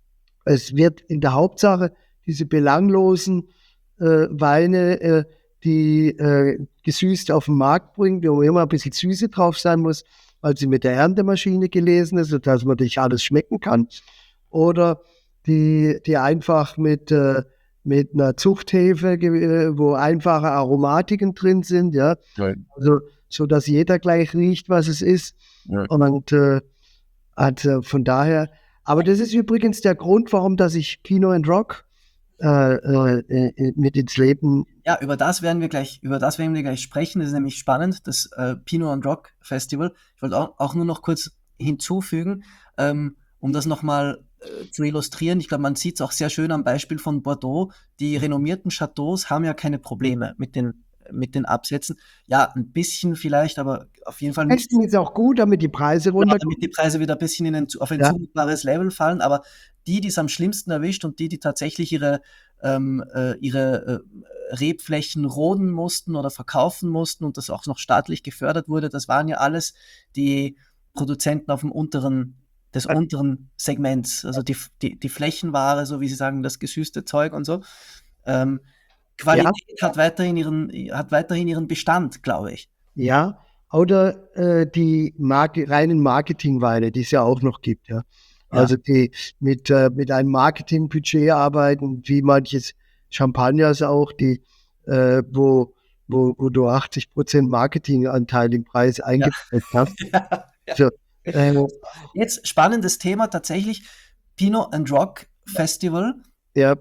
es wird in der Hauptsache diese belanglosen äh, Weine, äh, die äh, gesüßt auf den Markt bringen, wo immer ein bisschen Süße drauf sein muss, weil sie mit der Erntemaschine gelesen ist, sodass man nicht alles schmecken kann. Oder die, die einfach mit, äh, mit einer Zuchthefe, äh, wo einfache Aromatiken drin sind, ja. Ja. Also, so dass jeder gleich riecht, was es ist. Ja. Und äh, also von daher, aber das ist übrigens der Grund, warum dass ich Pinot and Rock äh, äh, mit ins Leben. Ja, über das werden wir gleich, über das werden wir gleich sprechen. Das ist nämlich spannend, das äh, Pinot and Rock Festival. Ich wollte auch, auch nur noch kurz hinzufügen, ähm, um das nochmal äh, zu illustrieren. Ich glaube, man sieht es auch sehr schön am Beispiel von Bordeaux. Die renommierten Chateaus haben ja keine Probleme mit den mit den Absätzen. Ja, ein bisschen vielleicht, aber auf jeden Fall nicht. Testen ist auch gut, damit die Preise Ja, runterkommen. damit die Preise wieder ein bisschen in ein, auf ein Ja. zumutbares Level fallen, aber die, die es am schlimmsten erwischt und die, die tatsächlich ihre, ähm, äh, ihre äh, Rebflächen roden mussten oder verkaufen mussten und das auch noch staatlich gefördert wurde, das waren ja alles die Produzenten auf dem unteren, des unteren Segments, also die, die, die Flächenware, so wie sie sagen, das gesüßte Zeug und so. Ähm, Qualität hat weiterhin ihren, hat weiterhin ihren Bestand, glaube ich. Ja, oder äh, die Marke, reinen Marketingweine, die es ja auch noch gibt, ja. Ja. Also die mit, äh, mit einem Marketingbudget arbeiten, wie manches Champagners auch, die, äh, wo, wo, wo du achtzig Prozent Marketinganteil im Preis eingesetzt hast. Ja. So, äh, Jetzt spannendes Thema tatsächlich, Pinot and Rock Festival. ja,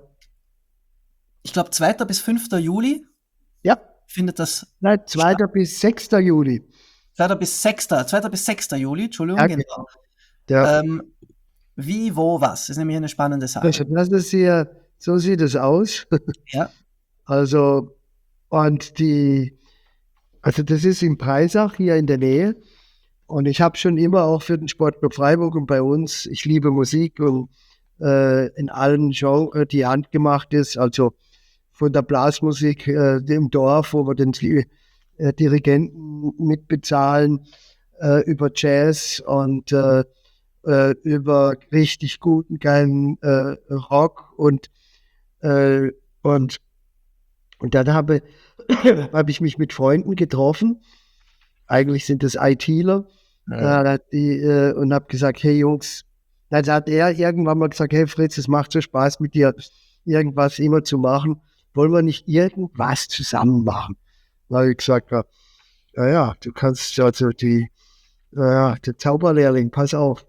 Ich glaube, zweiter bis fünfter Juli ja, findet das, nein, zweiter bis sechster Juli. zweiter bis sechster, zweiter bis sechster Juli, Entschuldigung, Ja, genau. Ja. Ähm, wie, wo, was? Das ist nämlich eine spannende Sache. Also das ist hier, so sieht es aus. Ja, Also, und die, also das ist in Breisach hier in der Nähe. Und ich habe schon immer auch für den Sportclub Freiburg und bei uns, ich liebe Musik und äh, in allen Genres, die handgemacht ist, also von der Blasmusik äh, im Dorf, wo wir den äh, Dirigenten mitbezahlen, äh, über Jazz und äh, äh, über richtig guten, geilen äh, Rock und, äh, und, und dann habe, habe ich mich mit Freunden getroffen. Eigentlich sind das ITler. ja. Äh, die, äh, und habe gesagt, hey Jungs, dann hat er irgendwann mal gesagt, hey Fritz, es macht so Spaß mit dir, irgendwas immer zu machen. Wollen wir nicht irgendwas zusammen machen? Dann habe ich gesagt, ja, ja, ja, du kannst also die, ja, der Zauberlehrling, pass auf,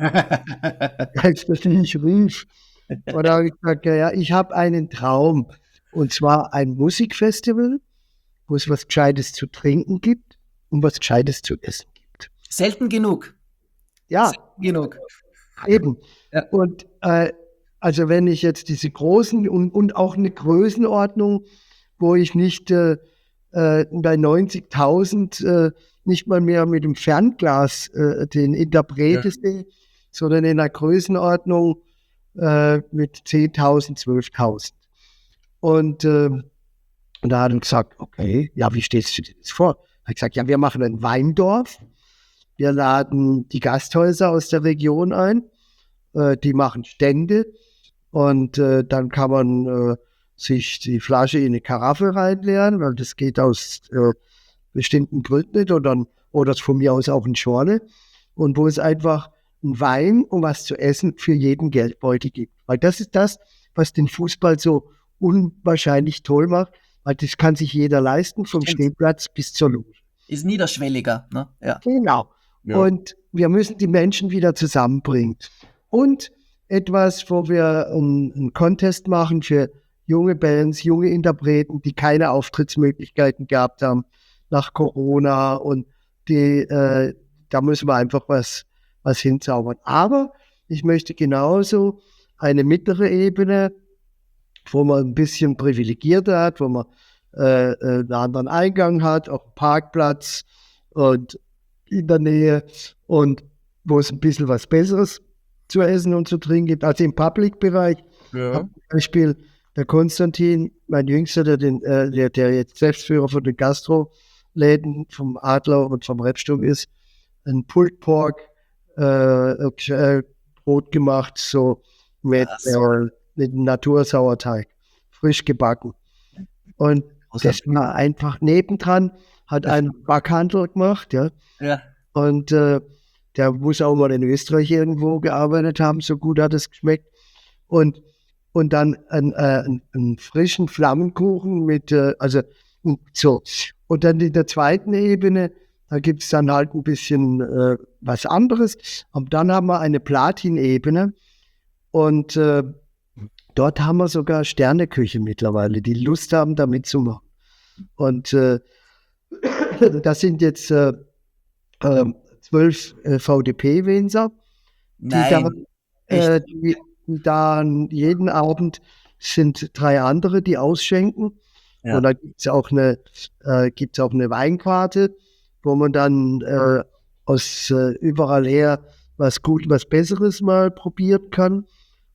als das nicht rief. Und da habe ich gesagt, ja, ja, ich habe einen Traum. Und zwar ein Musikfestival, wo es was Gescheites zu trinken gibt und was Gescheites zu essen gibt. Selten genug. Ja, Selten genug. eben. Ja. Und äh, also wenn ich jetzt diese großen und, und auch eine Größenordnung, wo ich nicht äh, äh, bei neunzigtausend äh, nicht mal mehr mit dem Fernglas äh, den Interprete Ja. sehe, sondern in einer Größenordnung äh, mit zehntausend, zwölftausend. Und, äh, und da hat er gesagt, okay, ja, wie stellst du dir das vor? Er hat gesagt, ja, wir machen ein Weindorf. Wir laden die Gasthäuser aus der Region ein. Äh, die machen Stände. Und äh, dann kann man äh, sich die Flasche in eine Karaffe reinleeren, weil das geht aus äh, bestimmten Gründen nicht. Und dann, oder von mir aus auch in Schorle. Und wo es einfach ein Wein und was zu essen für jeden Geldbeutel gibt. Weil das ist das, was den Fußball so unwahrscheinlich toll macht. Weil das kann sich jeder leisten, vom Stimmt. Stehplatz bis zur Loge. Ist niederschwelliger, ne? Ja. Genau. Ja. Und wir müssen die Menschen wieder zusammenbringen. Und etwas, wo wir einen, einen Contest machen für junge Bands, junge Interpreten, die keine Auftrittsmöglichkeiten gehabt haben nach Corona und die, äh, da müssen wir einfach was, was hinzaubern. Aber ich möchte genauso eine mittlere Ebene, wo man ein bisschen privilegierter hat, wo man äh, einen anderen Eingang hat, auch einen Parkplatz und in der Nähe und wo es ein bisschen was Besseres zu essen und zu trinken gibt. Also im Public-Bereich, Ja. zum Beispiel der Konstantin, mein Jüngster, der, den, äh, der, der jetzt Selbstführer von den Gastro-Läden vom Adler und vom Rebstock ist, ein Pulled Pork äh, äh, Brot gemacht, so mit, Ach so. äh, mit Natursauerteig, frisch gebacken. Und das war einfach nebendran, hat einen Backhandel gemacht, ja. Ja. Und äh, der muss auch mal in Österreich irgendwo gearbeitet haben, so gut hat es geschmeckt. Und, und dann einen, äh, einen, einen frischen Flammenkuchen mit, äh, also so. Und dann in der zweiten Ebene, da gibt es dann halt ein bisschen äh, was anderes. Und dann haben wir eine Platin-Ebene. Und äh, dort haben wir sogar Sterneküche mittlerweile, die Lust haben, da mitzumachen. Und äh, das sind jetzt äh, äh, zwölf äh, V D P-Winzer, die Nein, dann, äh, echt? die, die dann jeden Abend sind drei andere, die ausschenken. Ja. Und da gibt es auch eine, äh, gibt's auch eine Weinkarte, wo man dann äh, aus äh, überall her was gut, was Besseres mal probieren kann.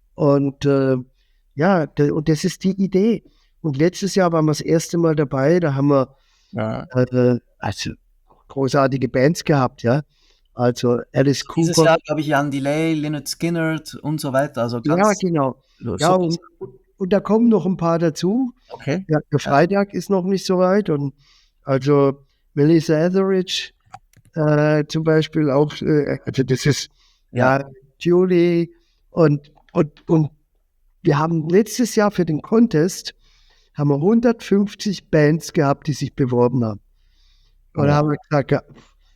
Und äh, ja, d- und das ist die Idee. Und letztes Jahr waren wir das erste Mal dabei, da haben wir Ja. äh, also großartige Bands gehabt, ja. Also Alice Dieses Cooper. Jahr, glaube ich, Jan Delay, Lynyrd Skynyrd und so weiter. Also Ja, ganz genau. so- Ja, und, und da kommen noch ein paar dazu. okay. Ja, der Freitag ist noch nicht so weit. Und also Melissa Etheridge äh, zum Beispiel auch, äh, also das ist Ja. ja, Julie und, und, und wir haben letztes Jahr für den Contest haben wir hundertfünfzig Bands gehabt, die sich beworben haben. Und Ja. da haben wir gesagt, ja,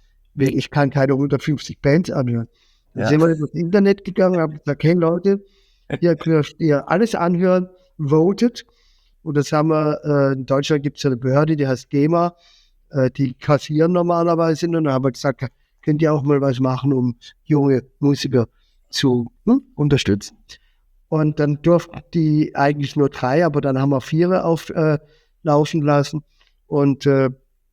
ich kann keine hundertfünfzig Bands anhören. Dann Ja. sind wir ins Internet gegangen und haben gesagt, hey Leute, ihr könnt ihr alles anhören, votet. Und das haben wir, äh, in Deutschland gibt es eine Behörde, die heißt GEMA, äh, die kassieren normalerweise. Und dann haben wir gesagt, könnt ihr auch mal was machen, um junge Musiker zu hm, unterstützen. Und dann durften die eigentlich nur drei, aber dann haben wir vier auflaufen äh, lassen. Und äh,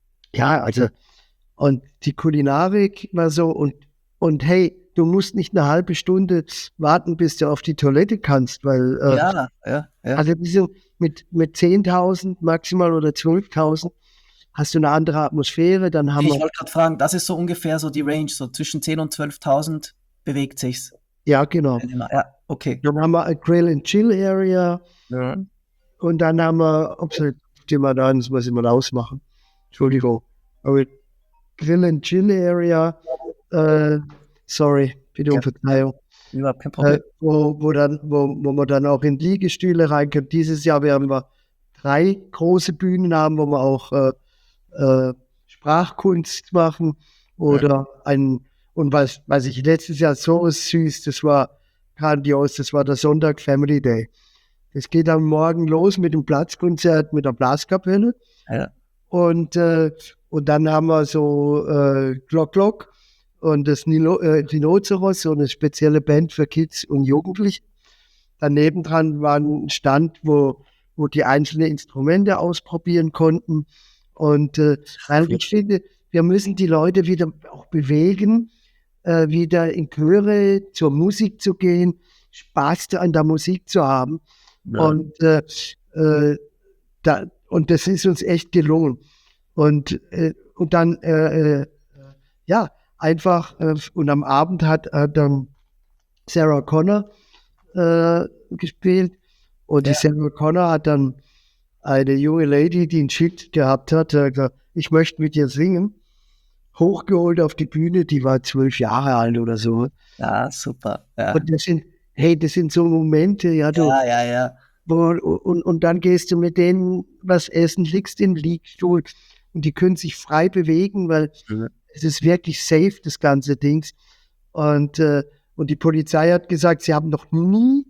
ja, also, und die Kulinarik war so, und, und hey, du musst nicht eine halbe Stunde warten, bis du auf die Toilette kannst, weil, äh, Ja, ja, ja. also so mit, mit zehntausend maximal oder zwölftausend hast du eine andere Atmosphäre, dann haben Ich wir, wollte gerade fragen, das ist so ungefähr so die Range, so zwischen zehntausend und zwölftausend bewegt sich's. ja, genau. Ja, okay. Dann haben wir eine Grill and Chill Area Ja. und dann haben wir, ups, die mal da, das muss ich mal ausmachen. Entschuldigung. Aber Grill and Chill Area, äh, sorry, bitte um Ja. Verzeihung. Überhaupt kein Problem. Äh, wo, wo, dann, wo, wo man dann auch in Liegestühle rein kann. Dieses Jahr werden wir drei große Bühnen haben, wo wir auch äh, äh, Sprachkunst machen oder ein, und was, was ich letztes Jahr so süß, das war grandios, das war der Sonntag Family Day. Das geht am Morgen los mit dem Platzkonzert mit der Blaskapelle. Ja. Und, äh, und dann haben wir so äh, Glock Glock und das Nilo, äh, Rhinoceros, so eine spezielle Band für Kids und Jugendliche. Daneben dran war ein Stand, wo, wo die einzelnen Instrumente ausprobieren konnten. Und äh, weil ich finde, wir müssen die Leute wieder auch bewegen, äh, wieder in Chöre zur Musik zu gehen, Spaß an der Musik zu haben. Ja. Und, äh, äh, da, und das ist uns echt gelungen. Und, äh, und dann, äh, äh, ja, einfach, äh, und am Abend hat, hat dann Sarah Connor äh, gespielt. Und Ja. die Sarah Connor hat dann eine junge Lady, die einen Shit gehabt hat, hat gesagt, ich möchte mit dir singen, hochgeholt auf die Bühne, die war zwölf Jahre alt oder so. Ja, super. Ja, Und das sind, hey, das sind so Momente, ja, du, ja, ja. ja. wo, und, und dann gehst du mit denen was essen, liegst im Liegestuhl und die können sich frei bewegen, weil Mhm. es ist wirklich safe, das ganze Dings. Und, äh, und die Polizei hat gesagt, sie haben noch nie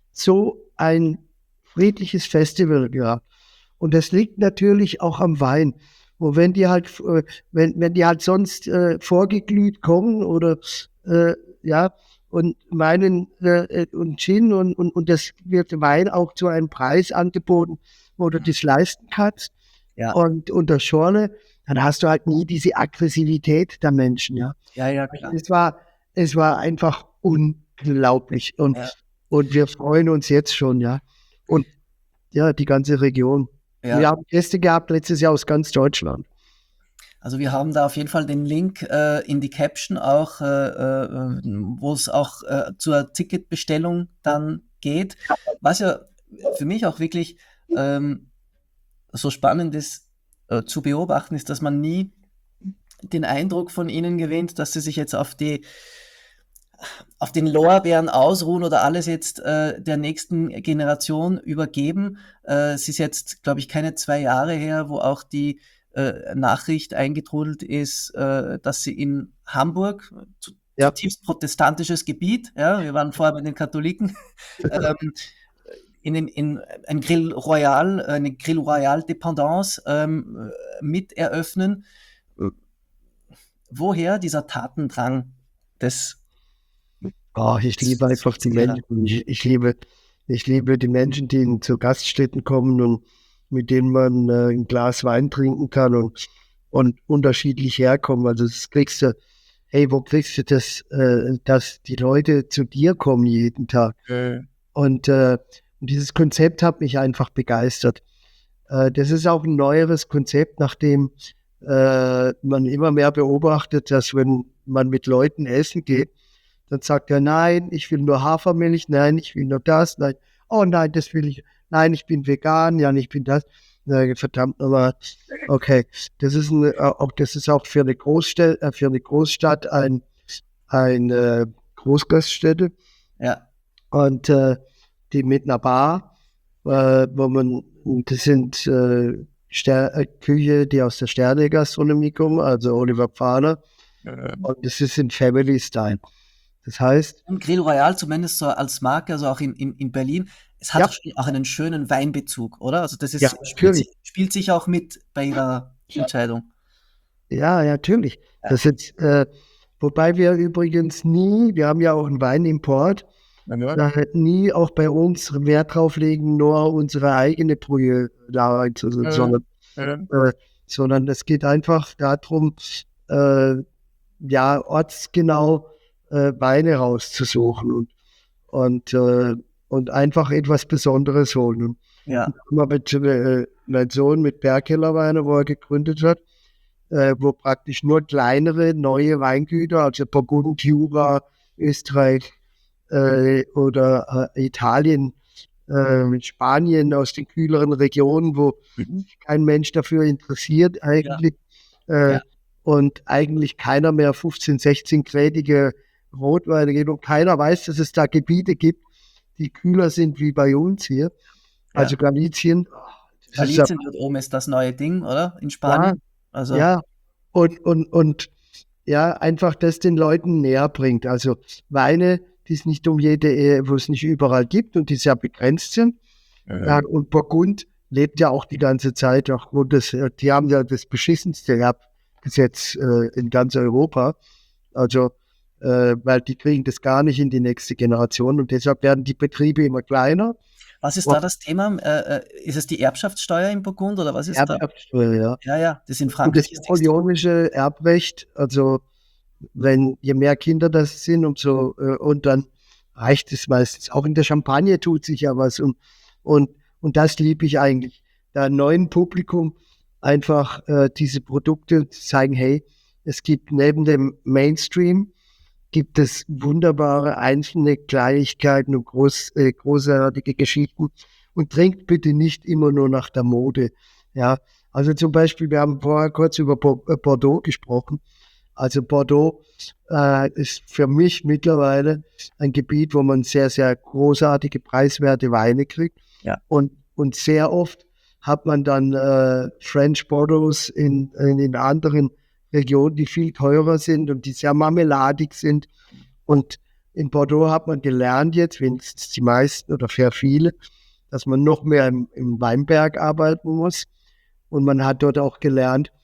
so ein friedliches Festival gehabt. Und das liegt natürlich auch am Wein. Und wenn die halt, äh, wenn, wenn die halt sonst äh, vorgeglüht kommen oder äh, ja, und meinen äh, und Gin und, und, und das wird Wein auch zu einem Preis angeboten, wo du das leisten kannst. Ja. Und unter Schorle, dann hast du halt nie diese Aggressivität der Menschen, ja. Ja, ja, klar. Es war, es war einfach unglaublich. Und, Ja. und wir freuen uns jetzt schon, ja. Und ja, die ganze Region. Ja. Wir haben Gäste gehabt letztes Jahr aus ganz Deutschland. Also wir haben da auf jeden Fall den Link äh, in die Caption auch, äh, äh, wo es auch äh, zur Ticketbestellung dann geht. Was ja für mich auch wirklich ähm, so spannend ist äh, zu beobachten, ist, dass man nie den Eindruck von ihnen gewinnt, dass sie sich jetzt auf die auf den Lorbeeren ausruhen oder alles jetzt äh, der nächsten Generation übergeben. Äh, es ist jetzt, glaube ich, keine zwei Jahre her, wo auch die äh, Nachricht eingetrudelt ist, äh, dass sie in Hamburg, zu, Ja. zutiefst protestantisches Gebiet, ja, wir waren vorher bei den Katholiken, ähm, in, den, in ein Grill Royal, eine Grill Royal Dependance ähm, mit eröffnen. Woher dieser Tatendrang des Oh, ich liebe einfach die Menschen. Ich, ich, liebe, ich liebe die Menschen, die zu Gaststätten kommen und mit denen man äh, ein Glas Wein trinken kann und, und unterschiedlich herkommen. Also das kriegst du, hey, wo kriegst du das, äh, dass die Leute zu dir kommen jeden Tag? Mhm. Und, äh, und dieses Konzept hat mich einfach begeistert. Äh, das ist auch ein neueres Konzept, nachdem äh, man immer mehr beobachtet, dass wenn man mit Leuten essen geht, dann sagt er, nein, ich will nur Hafermilch, nein, ich will nur das, nein, oh nein, das will ich, nein, ich bin vegan, ja, ich bin das. Na, verdammt nochmal, okay, das ist, ein, auch, das ist auch für eine Großstadt, für eine Großstadt ein, ein äh, Großgaststätte. Ja. Und äh, die mit einer Bar, äh, wo man, das sind äh, Ster- äh, Küche, die aus der Sterne-Gastronomie kommen, also Oliver Pfahner. Mhm. Und das ist in Family Style. Das heißt, Und Grill Royal zumindest so als Marke, also auch in, in, in Berlin, es hat Ja. auch einen schönen Weinbezug, oder? Also das ist, Ja, spielt, natürlich. sich, spielt sich auch mit bei Ihrer Entscheidung. ja, ja, natürlich. Ja. Das ist, äh, wobei wir übrigens nie, wir haben ja auch einen Weinimport, da nie auch bei uns Wert drauf legen, nur unsere eigene Brühe da reinzusetzen, Mhm. sondern, Mhm. äh, sondern es geht einfach darum, äh, ja, ortsgenau äh, Weine rauszusuchen und, und, äh, und einfach etwas Besonderes holen. Und Ja. immer mit, äh, mein Sohn mit Bergkeller Weine, wo er gegründet hat, äh, wo praktisch nur kleinere, neue Weingüter, also Burgund, Jura, Österreich äh, oder äh, Italien, äh, mit Spanien aus den kühleren Regionen, wo Mhm. kein Mensch dafür interessiert eigentlich. Äh, Ja. Und eigentlich keiner mehr fünfzehn, sechzehn-grädige Rotweine geht und keiner weiß, dass es da Gebiete gibt, die kühler sind wie bei uns hier. Also Galicien. das ist ja- Galizien dort oben ist das neue Ding, oder? In Spanien. Also, Ja, und, und, und ja, einfach das den Leuten näher bringt. Also Weine, die es nicht um jede, äh, wo es nicht überall gibt und die sehr begrenzt sind. Ja, und Burgund lebt ja auch die ganze Zeit, auch wo das, äh, die haben ja das beschissenste Erbgesetz äh, in ganz Europa. Also, äh, weil die kriegen das gar nicht in die nächste Generation und deshalb werden die Betriebe immer kleiner. was ist da das Thema? Äh, äh, ist es die Erbschaftssteuer in Burgund oder was ist da? Erbschaftssteuer, ja. Ja, ja, das in Und Frankreich das ist extrem. napoleonische Erbrecht, also wenn je mehr Kinder das sind, umso äh, und dann reicht es meistens. Auch in der Champagne tut sich ja was und und und das liebe ich eigentlich, da neuen Publikum einfach äh, diese Produkte zu zeigen. Hey, es gibt neben dem Mainstream gibt es wunderbare einzelne Kleinigkeiten und groß, äh, großartige Geschichten und trinkt bitte nicht immer nur nach der Mode. Ja, also zum Beispiel, wir haben vorher kurz über Bo- äh, Bordeaux gesprochen. Also Bordeaux äh, ist für mich mittlerweile ein Gebiet, wo man sehr, sehr großartige, preiswerte Weine kriegt. Ja. Und, und sehr oft hat man dann äh, French Bordeaux in, in, in anderen Regionen, die viel teurer sind und die sehr marmeladig sind. Und in Bordeaux hat man gelernt jetzt, wenigstens die meisten oder sehr viele, dass man noch mehr im, im Weinberg arbeiten muss. Und man hat dort auch gelernt,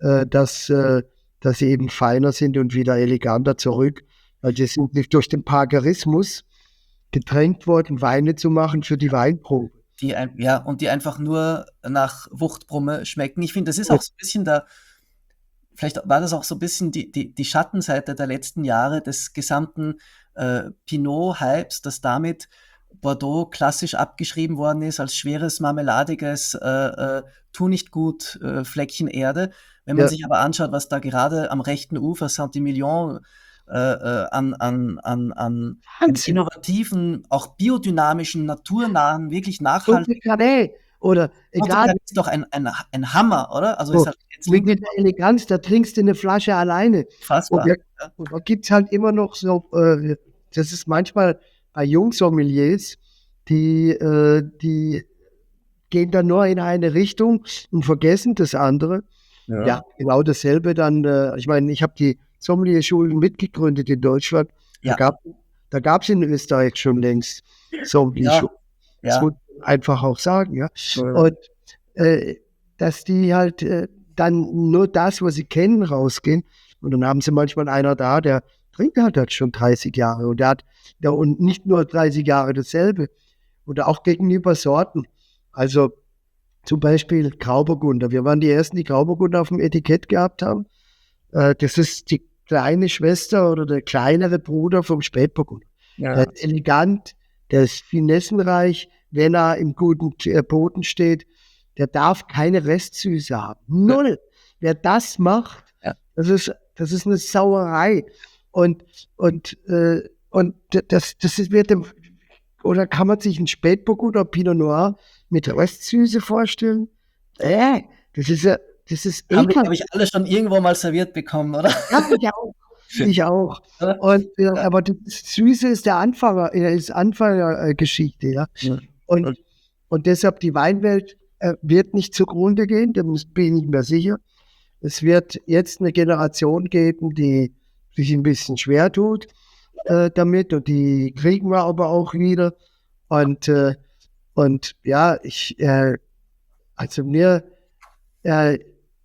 äh, dass, äh, dass sie eben feiner sind und wieder eleganter zurück. Weil die sind nicht durch den Parkerismus gedrängt worden, Weine zu machen für die Weinprobe. Die ein, ja, und die einfach nur nach Wuchtbrumme schmecken. Ich finde, das ist auch so ein bisschen der, vielleicht war das auch so ein bisschen die, die, die Schattenseite der letzten Jahre des gesamten äh, Pinot-Hypes, dass damit Bordeaux klassisch abgeschrieben worden ist als schweres, marmeladiges, äh, äh, tu nicht gut äh, Fleckchen Erde. Wenn man Ja. sich aber anschaut, was da gerade am rechten Ufer Saint-Emilion äh, äh, an, an, an, an Wahnsinn. innovativen, auch biodynamischen, naturnahen, wirklich Und nachhaltigen. die Canet oder egal, Das ist doch ein, ein, ein Hammer, oder? Also so, ist halt jetzt mit der Eleganz, da trinkst du eine Flasche alleine. unfassbar. Und, wir, und da gibt es halt immer noch so, äh, das ist manchmal bei Jungsommeliers, die, äh, die gehen dann nur in eine Richtung und vergessen das andere. Ja. Ja, genau dasselbe dann, äh, ich meine, ich habe die Sommelier-Schulen mitgegründet in Deutschland. Ja. Da gab da gab's in Österreich schon längst Sommelier-Schulen. Das Ja. muss man einfach auch sagen, ja. Ja. Und äh, dass die halt äh, dann nur das, was sie kennen, rausgehen. Und dann haben sie manchmal einer da, der trinkt halt, halt schon dreißig Jahre und der hat der, und nicht nur dreißig Jahre dasselbe. Oder auch gegenüber Sorten. Also zum Beispiel Grauburgunder. Wir waren die ersten, die Grauburgunder auf dem Etikett gehabt haben. Äh, das ist die kleine Schwester oder der kleinere Bruder vom Spätburgunder. Ja. Der ist elegant, der ist finessenreich, wenn er im guten äh, Boden steht. Der darf keine Restsüße haben. Null. Wer das macht, Ja. das ist, das ist eine Sauerei. Und, und, äh, und das, das ist, wird dem, oder kann man sich einen Spätburgunder Pinot Noir mit Restsüße vorstellen? Äh, das ist ja, das ist Haben wir, ekelhaft. glaube ich, alle schon irgendwo mal serviert bekommen, oder? Ja, ich auch. Ich auch. Und, ja, aber das Süße ist der Anfänger, äh, ist Anfängergeschichte, ja. Ja. Und, und deshalb die Weinwelt äh, wird nicht zugrunde gehen, da bin ich mir sicher. Es wird jetzt eine Generation geben, die sich ein bisschen schwer tut äh, damit und die kriegen wir aber auch wieder. Und, äh, und ja, ich, äh, also mir, äh,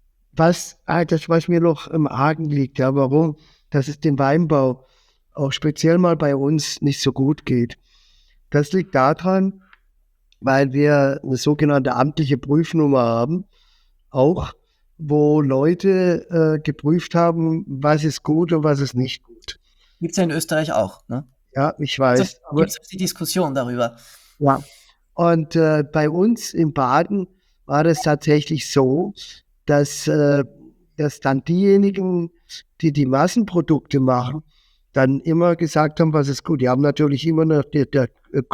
was, ah, das, was mir noch im Argen liegt, ja, warum, dass es dem Weinbau auch speziell mal bei uns nicht so gut geht. Das liegt daran, weil wir eine sogenannte amtliche Prüfnummer haben, auch wo Leute äh, geprüft haben, was ist gut und was ist nicht gut. Gibt es ja in Österreich auch, ne? Ja, ich weiß. Gibt es die Diskussion darüber? Ja. Und äh, bei uns in Baden war das tatsächlich so, dass, äh, dass dann diejenigen, die die Massenprodukte machen, dann immer gesagt haben, was ist gut. Die haben natürlich immer nach der, der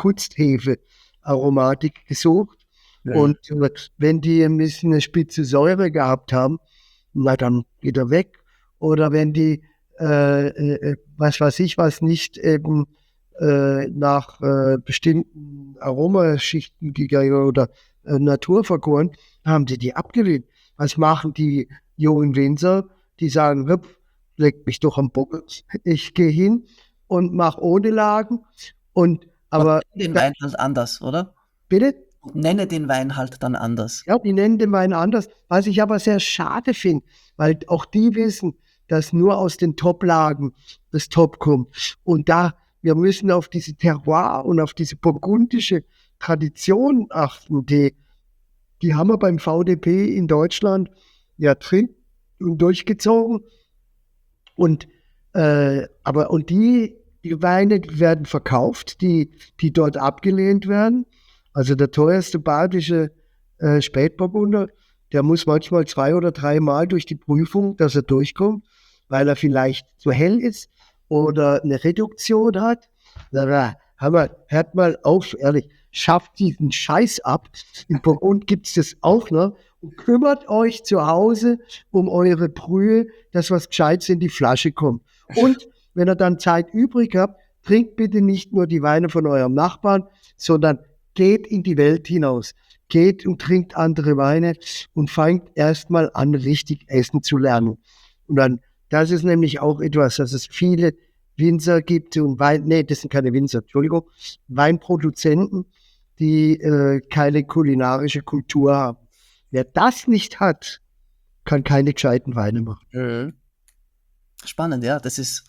Kunsthefe-Aromatik gesucht. Ja. Und äh, wenn die ein bisschen eine spitze Säure gehabt haben, na dann geht er weg. Oder wenn die, äh, äh, was weiß ich was, nicht eben äh, nach äh, bestimmten Aromaschichten gegangen oder äh, naturvergoren, haben die die abgelehnt. Was machen die jungen Winzer? Die sagen, hüpf, leg mich doch am Buckel. Ich gehe hin und mache ohne Lagen. Und aber den Wein halt anders, oder? Bitte? Nenne den Wein halt dann anders. Ja, die nennen den Wein anders, was ich aber sehr schade finde, weil auch die wissen, dass nur aus den Top-Lagen das Top kommt. Und da, wir müssen auf diese Terroir und auf diese burgundische Tradition achten, die, die haben wir beim V D P in Deutschland ja drin und durchgezogen. Und, äh, aber, und die, die Weine werden verkauft, die, die dort abgelehnt werden. Also der teuerste badische äh, Spätburgunder, der muss manchmal zwei oder dreimal durch die Prüfung, dass er durchkommt, weil er vielleicht zu hell ist oder eine Reduktion hat. Na, na, Hammer, hört mal auf, ehrlich, schafft diesen Scheiß ab. In Burgund gibt es das auch noch. Und kümmert euch zu Hause um eure Brühe, dass was Gescheites in die Flasche kommt. Und wenn ihr dann Zeit übrig habt, trinkt bitte nicht nur die Weine von eurem Nachbarn, sondern geht in die Welt hinaus. Geht und trinkt andere Weine und fangt erstmal an, richtig essen zu lernen. Und dann, das ist nämlich auch etwas, dass es viele Winzer gibt und Wein, nee, das sind keine Winzer, Entschuldigung, Weinproduzenten, die äh, keine kulinarische Kultur haben. Wer das nicht hat, kann keine gescheiten Weine machen. Mhm. Spannend, ja, das ist,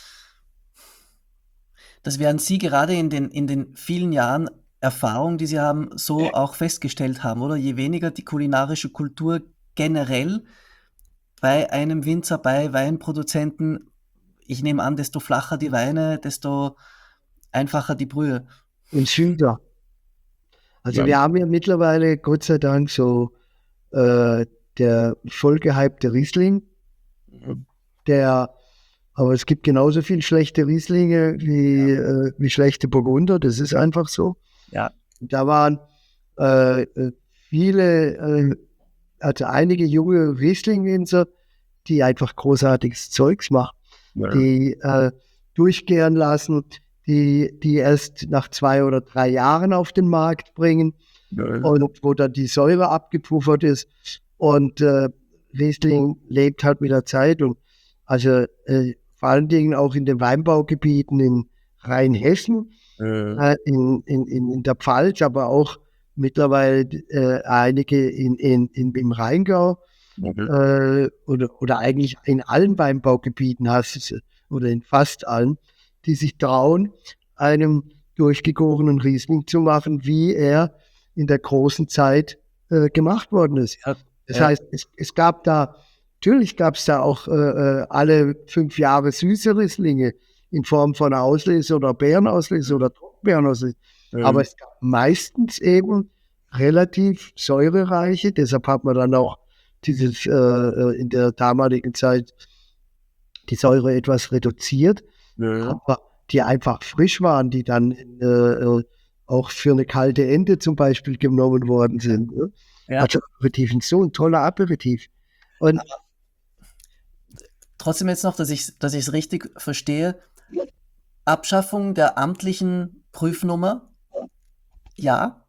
das werden Sie gerade in den, in den vielen Jahren Erfahrung, die Sie haben, so auch festgestellt haben, oder? Je weniger die kulinarische Kultur generell bei einem Winzer, bei Weinproduzenten, ich nehme an, desto flacher die Weine, desto einfacher die Brühe. Und Süder. Also Ja. wir haben ja mittlerweile, Gott sei Dank, so äh, der vollgehypte Riesling, der, aber es gibt genauso viel schlechte Rieslinge wie, äh, wie schlechte Burgunder, das ist einfach so. Ja. Da waren äh, äh, viele, äh, also einige junge Riesling-Winzer, die einfach großartiges Zeugs machen, Ja. die äh, durchgären lassen, die, die erst nach zwei oder drei Jahren auf den Markt bringen Ja. und wo dann die Säure abgepuffert ist. Und äh, Riesling lebt halt mit der Zeit. Und also äh, vor allen Dingen auch in den Weinbaugebieten in Rheinhessen, Ja. äh, in, in, in, in der Pfalz, aber auch mittlerweile äh, einige in, in, in, im Rheingau Mhm. äh, oder, oder eigentlich in allen Weinbaugebieten hast du es, oder in fast allen, die sich trauen, einem durchgegorenen Riesling zu machen, wie er in der großen Zeit äh, gemacht worden ist. Ja, Das ja. heißt, es, es gab da, natürlich gab es da auch äh, äh, alle fünf Jahre süße Rieslinge in Form von Auslese oder Beerenauslese oder Trockenbeerenauslese. Ja. Aber es gab meistens eben relativ säurereiche, deshalb hat man dann auch dieses äh, äh, in der damaligen Zeit die Säure etwas reduziert, Ja. aber die einfach frisch waren, die dann äh, äh, auch für eine kalte Ente zum Beispiel genommen worden sind. Ne? Ja. Also Aperitif, so ein toller Aperitif. Und Trotzdem jetzt noch, dass ich dass ich es richtig verstehe. Abschaffung der amtlichen Prüfnummer, ja.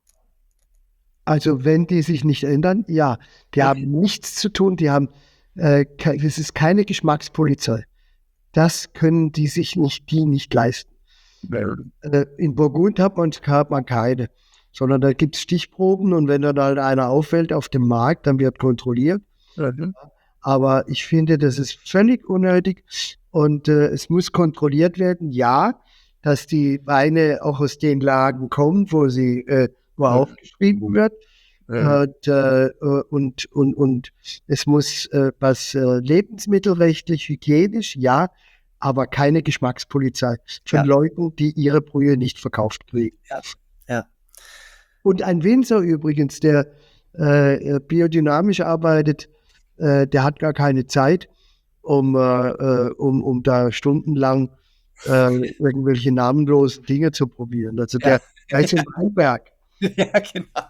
also wenn die sich nicht ändern, ja, die Okay. haben nichts zu tun, die haben, äh, ke- das ist keine Geschmackspolizei. Das können die sich nicht, die nicht leisten. Ja. Äh, in Burgund hat man, hat man keine, sondern da gibt es Stichproben und wenn dann halt einer auffällt auf dem Markt, dann wird kontrolliert. Mhm. Aber ich finde, das ist völlig unnötig und äh, es muss kontrolliert werden, ja, dass die Weine auch aus den Lagen kommen, wo sie äh, wo Ja. aufgeschrieben wird. Ja. Und, äh, und, und, und es muss äh, was äh, lebensmittelrechtlich, hygienisch, ja, aber keine Geschmackspolizei von Ja. Leuten, die ihre Brühe nicht verkauft kriegen. Ja. Ja. Und ein Winzer übrigens, der äh, biodynamisch arbeitet, äh, der hat gar keine Zeit, um, äh, äh, um, um da stundenlang äh, irgendwelche namenlosen Dinge zu probieren. Also Ja. der, der ist im Weinberg. Ja, genau.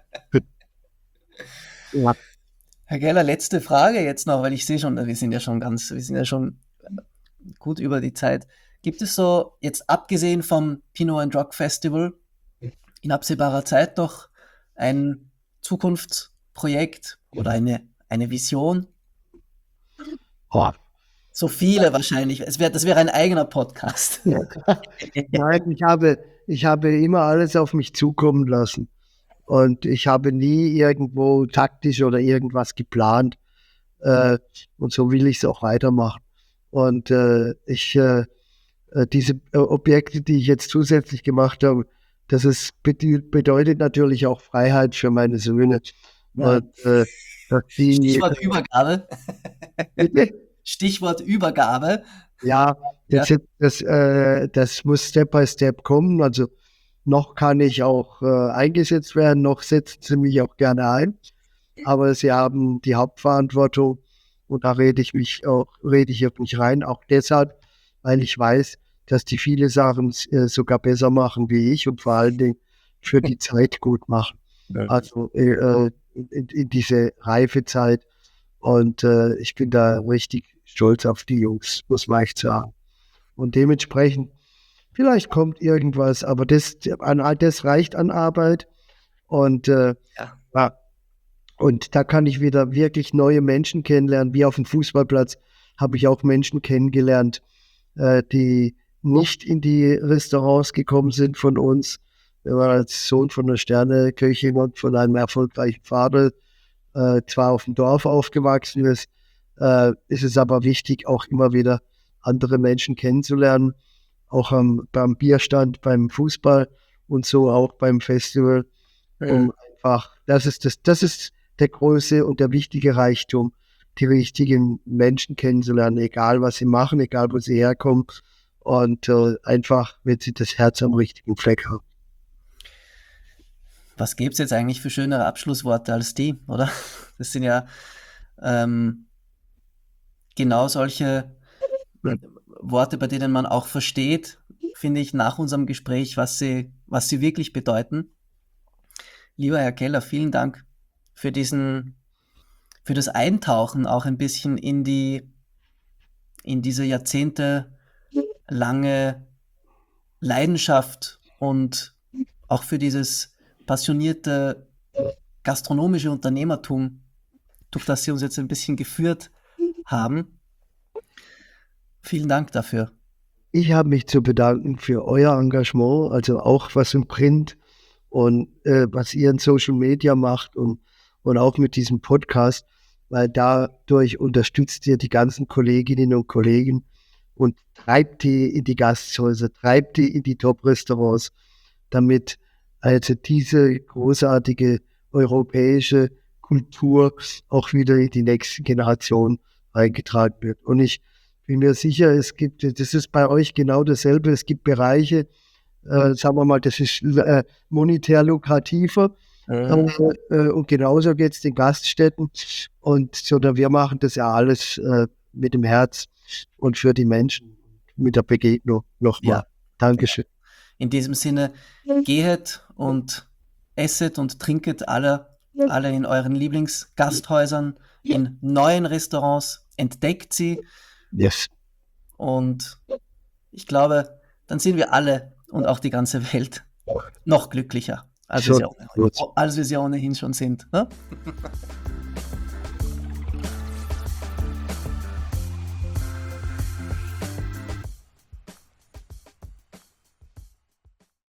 Ja. Herr Geller, letzte Frage jetzt noch, weil ich sehe schon, wir sind ja schon ganz, wir sind ja schon gut über die Zeit. Gibt es so, jetzt abgesehen vom Pinot and Rock Festival, in absehbarer Zeit noch ein Zukunftsprojekt oder eine, eine Vision? Oh. So viele wahrscheinlich. Es wär, das wäre ein eigener Podcast. Nein, ich habe, ich habe immer alles auf mich zukommen lassen. Und ich habe nie irgendwo taktisch oder irgendwas geplant. Äh, und so will ich es auch weitermachen. Und äh, ich, äh, äh, diese äh, Objekte, die ich jetzt zusätzlich gemacht habe, das ist, bedeutet natürlich auch Freiheit für meine Söhne. Ja. Und, äh, dass die, Stichwort Übergabe. Bitte? Stichwort Übergabe. Ja, das, Ja. das, äh, das muss Step by Step kommen. Also noch kann ich auch äh, eingesetzt werden, noch setzen sie mich auch gerne ein. Aber sie haben die Hauptverantwortung und da rede ich mich auch, rede ich auf mich rein, auch deshalb, weil ich weiß, dass die viele Sachen äh, sogar besser machen wie ich und vor allen Dingen für die Zeit gut machen. Ja. Also äh, in, in diese Reifezeit. Und äh, ich bin da richtig stolz auf die Jungs, muss man echt sagen. Und dementsprechend, vielleicht kommt irgendwas, aber das, an, das reicht an Arbeit. Und, äh, Ja. ja, und da kann ich wieder wirklich neue Menschen kennenlernen. Wie auf dem Fußballplatz habe ich auch Menschen kennengelernt, äh, die nicht in die Restaurants gekommen sind von uns. Er war als Sohn von einer Sterneköchin und von einem erfolgreichen Vater äh, zwar auf dem Dorf aufgewachsen ist, äh, ist es aber wichtig, auch immer wieder andere Menschen kennenzulernen, auch am, beim Bierstand, beim Fußball und so auch beim Festival, um einfach, das ist das, das ist der große und der wichtige Reichtum, die richtigen Menschen kennenzulernen, egal was sie machen, egal wo sie herkommen und äh, einfach, wenn sie das Herz am richtigen Fleck haben. Was gäbe es jetzt eigentlich für schönere Abschlussworte als die, oder? Das sind ja ähm, genau solche Worte, bei denen man auch versteht, finde ich, nach unserem Gespräch, was sie, was sie wirklich bedeuten. Lieber Herr Keller, vielen Dank für diesen, für das Eintauchen auch ein bisschen in die, in diese jahrzehntelange Leidenschaft und auch für dieses passionierte gastronomische Unternehmertum, durch das Sie uns jetzt ein bisschen geführt haben. Vielen Dank dafür. Ich habe mich zu bedanken für euer Engagement, also auch was im Print und äh, was ihr in Social Media macht und, und auch mit diesem Podcast, weil dadurch unterstützt ihr die ganzen Kolleginnen und Kollegen und treibt die in die Gasthäuser, treibt die in die Top-Restaurants, damit also diese großartige europäische Kultur auch wieder in die nächste Generation eingetragen wird. Und ich bin mir sicher, es gibt, das ist bei euch genau dasselbe, es gibt Bereiche, äh, sagen wir mal, das ist äh, monetär lukrativer, mhm. äh, und genauso geht es den Gaststätten und sondern wir machen das ja alles äh, mit dem Herz und für die Menschen, mit der Begegnung nochmal. Ja. Dankeschön. In diesem Sinne, gehet und esset und trinket alle, alle in euren Lieblingsgasthäusern, in neuen Restaurants, entdeckt sie. Yes. Und ich glaube, dann sind wir alle und auch die ganze Welt noch glücklicher, als, so, wir, sie, als wir sie ohnehin schon sind. Ne?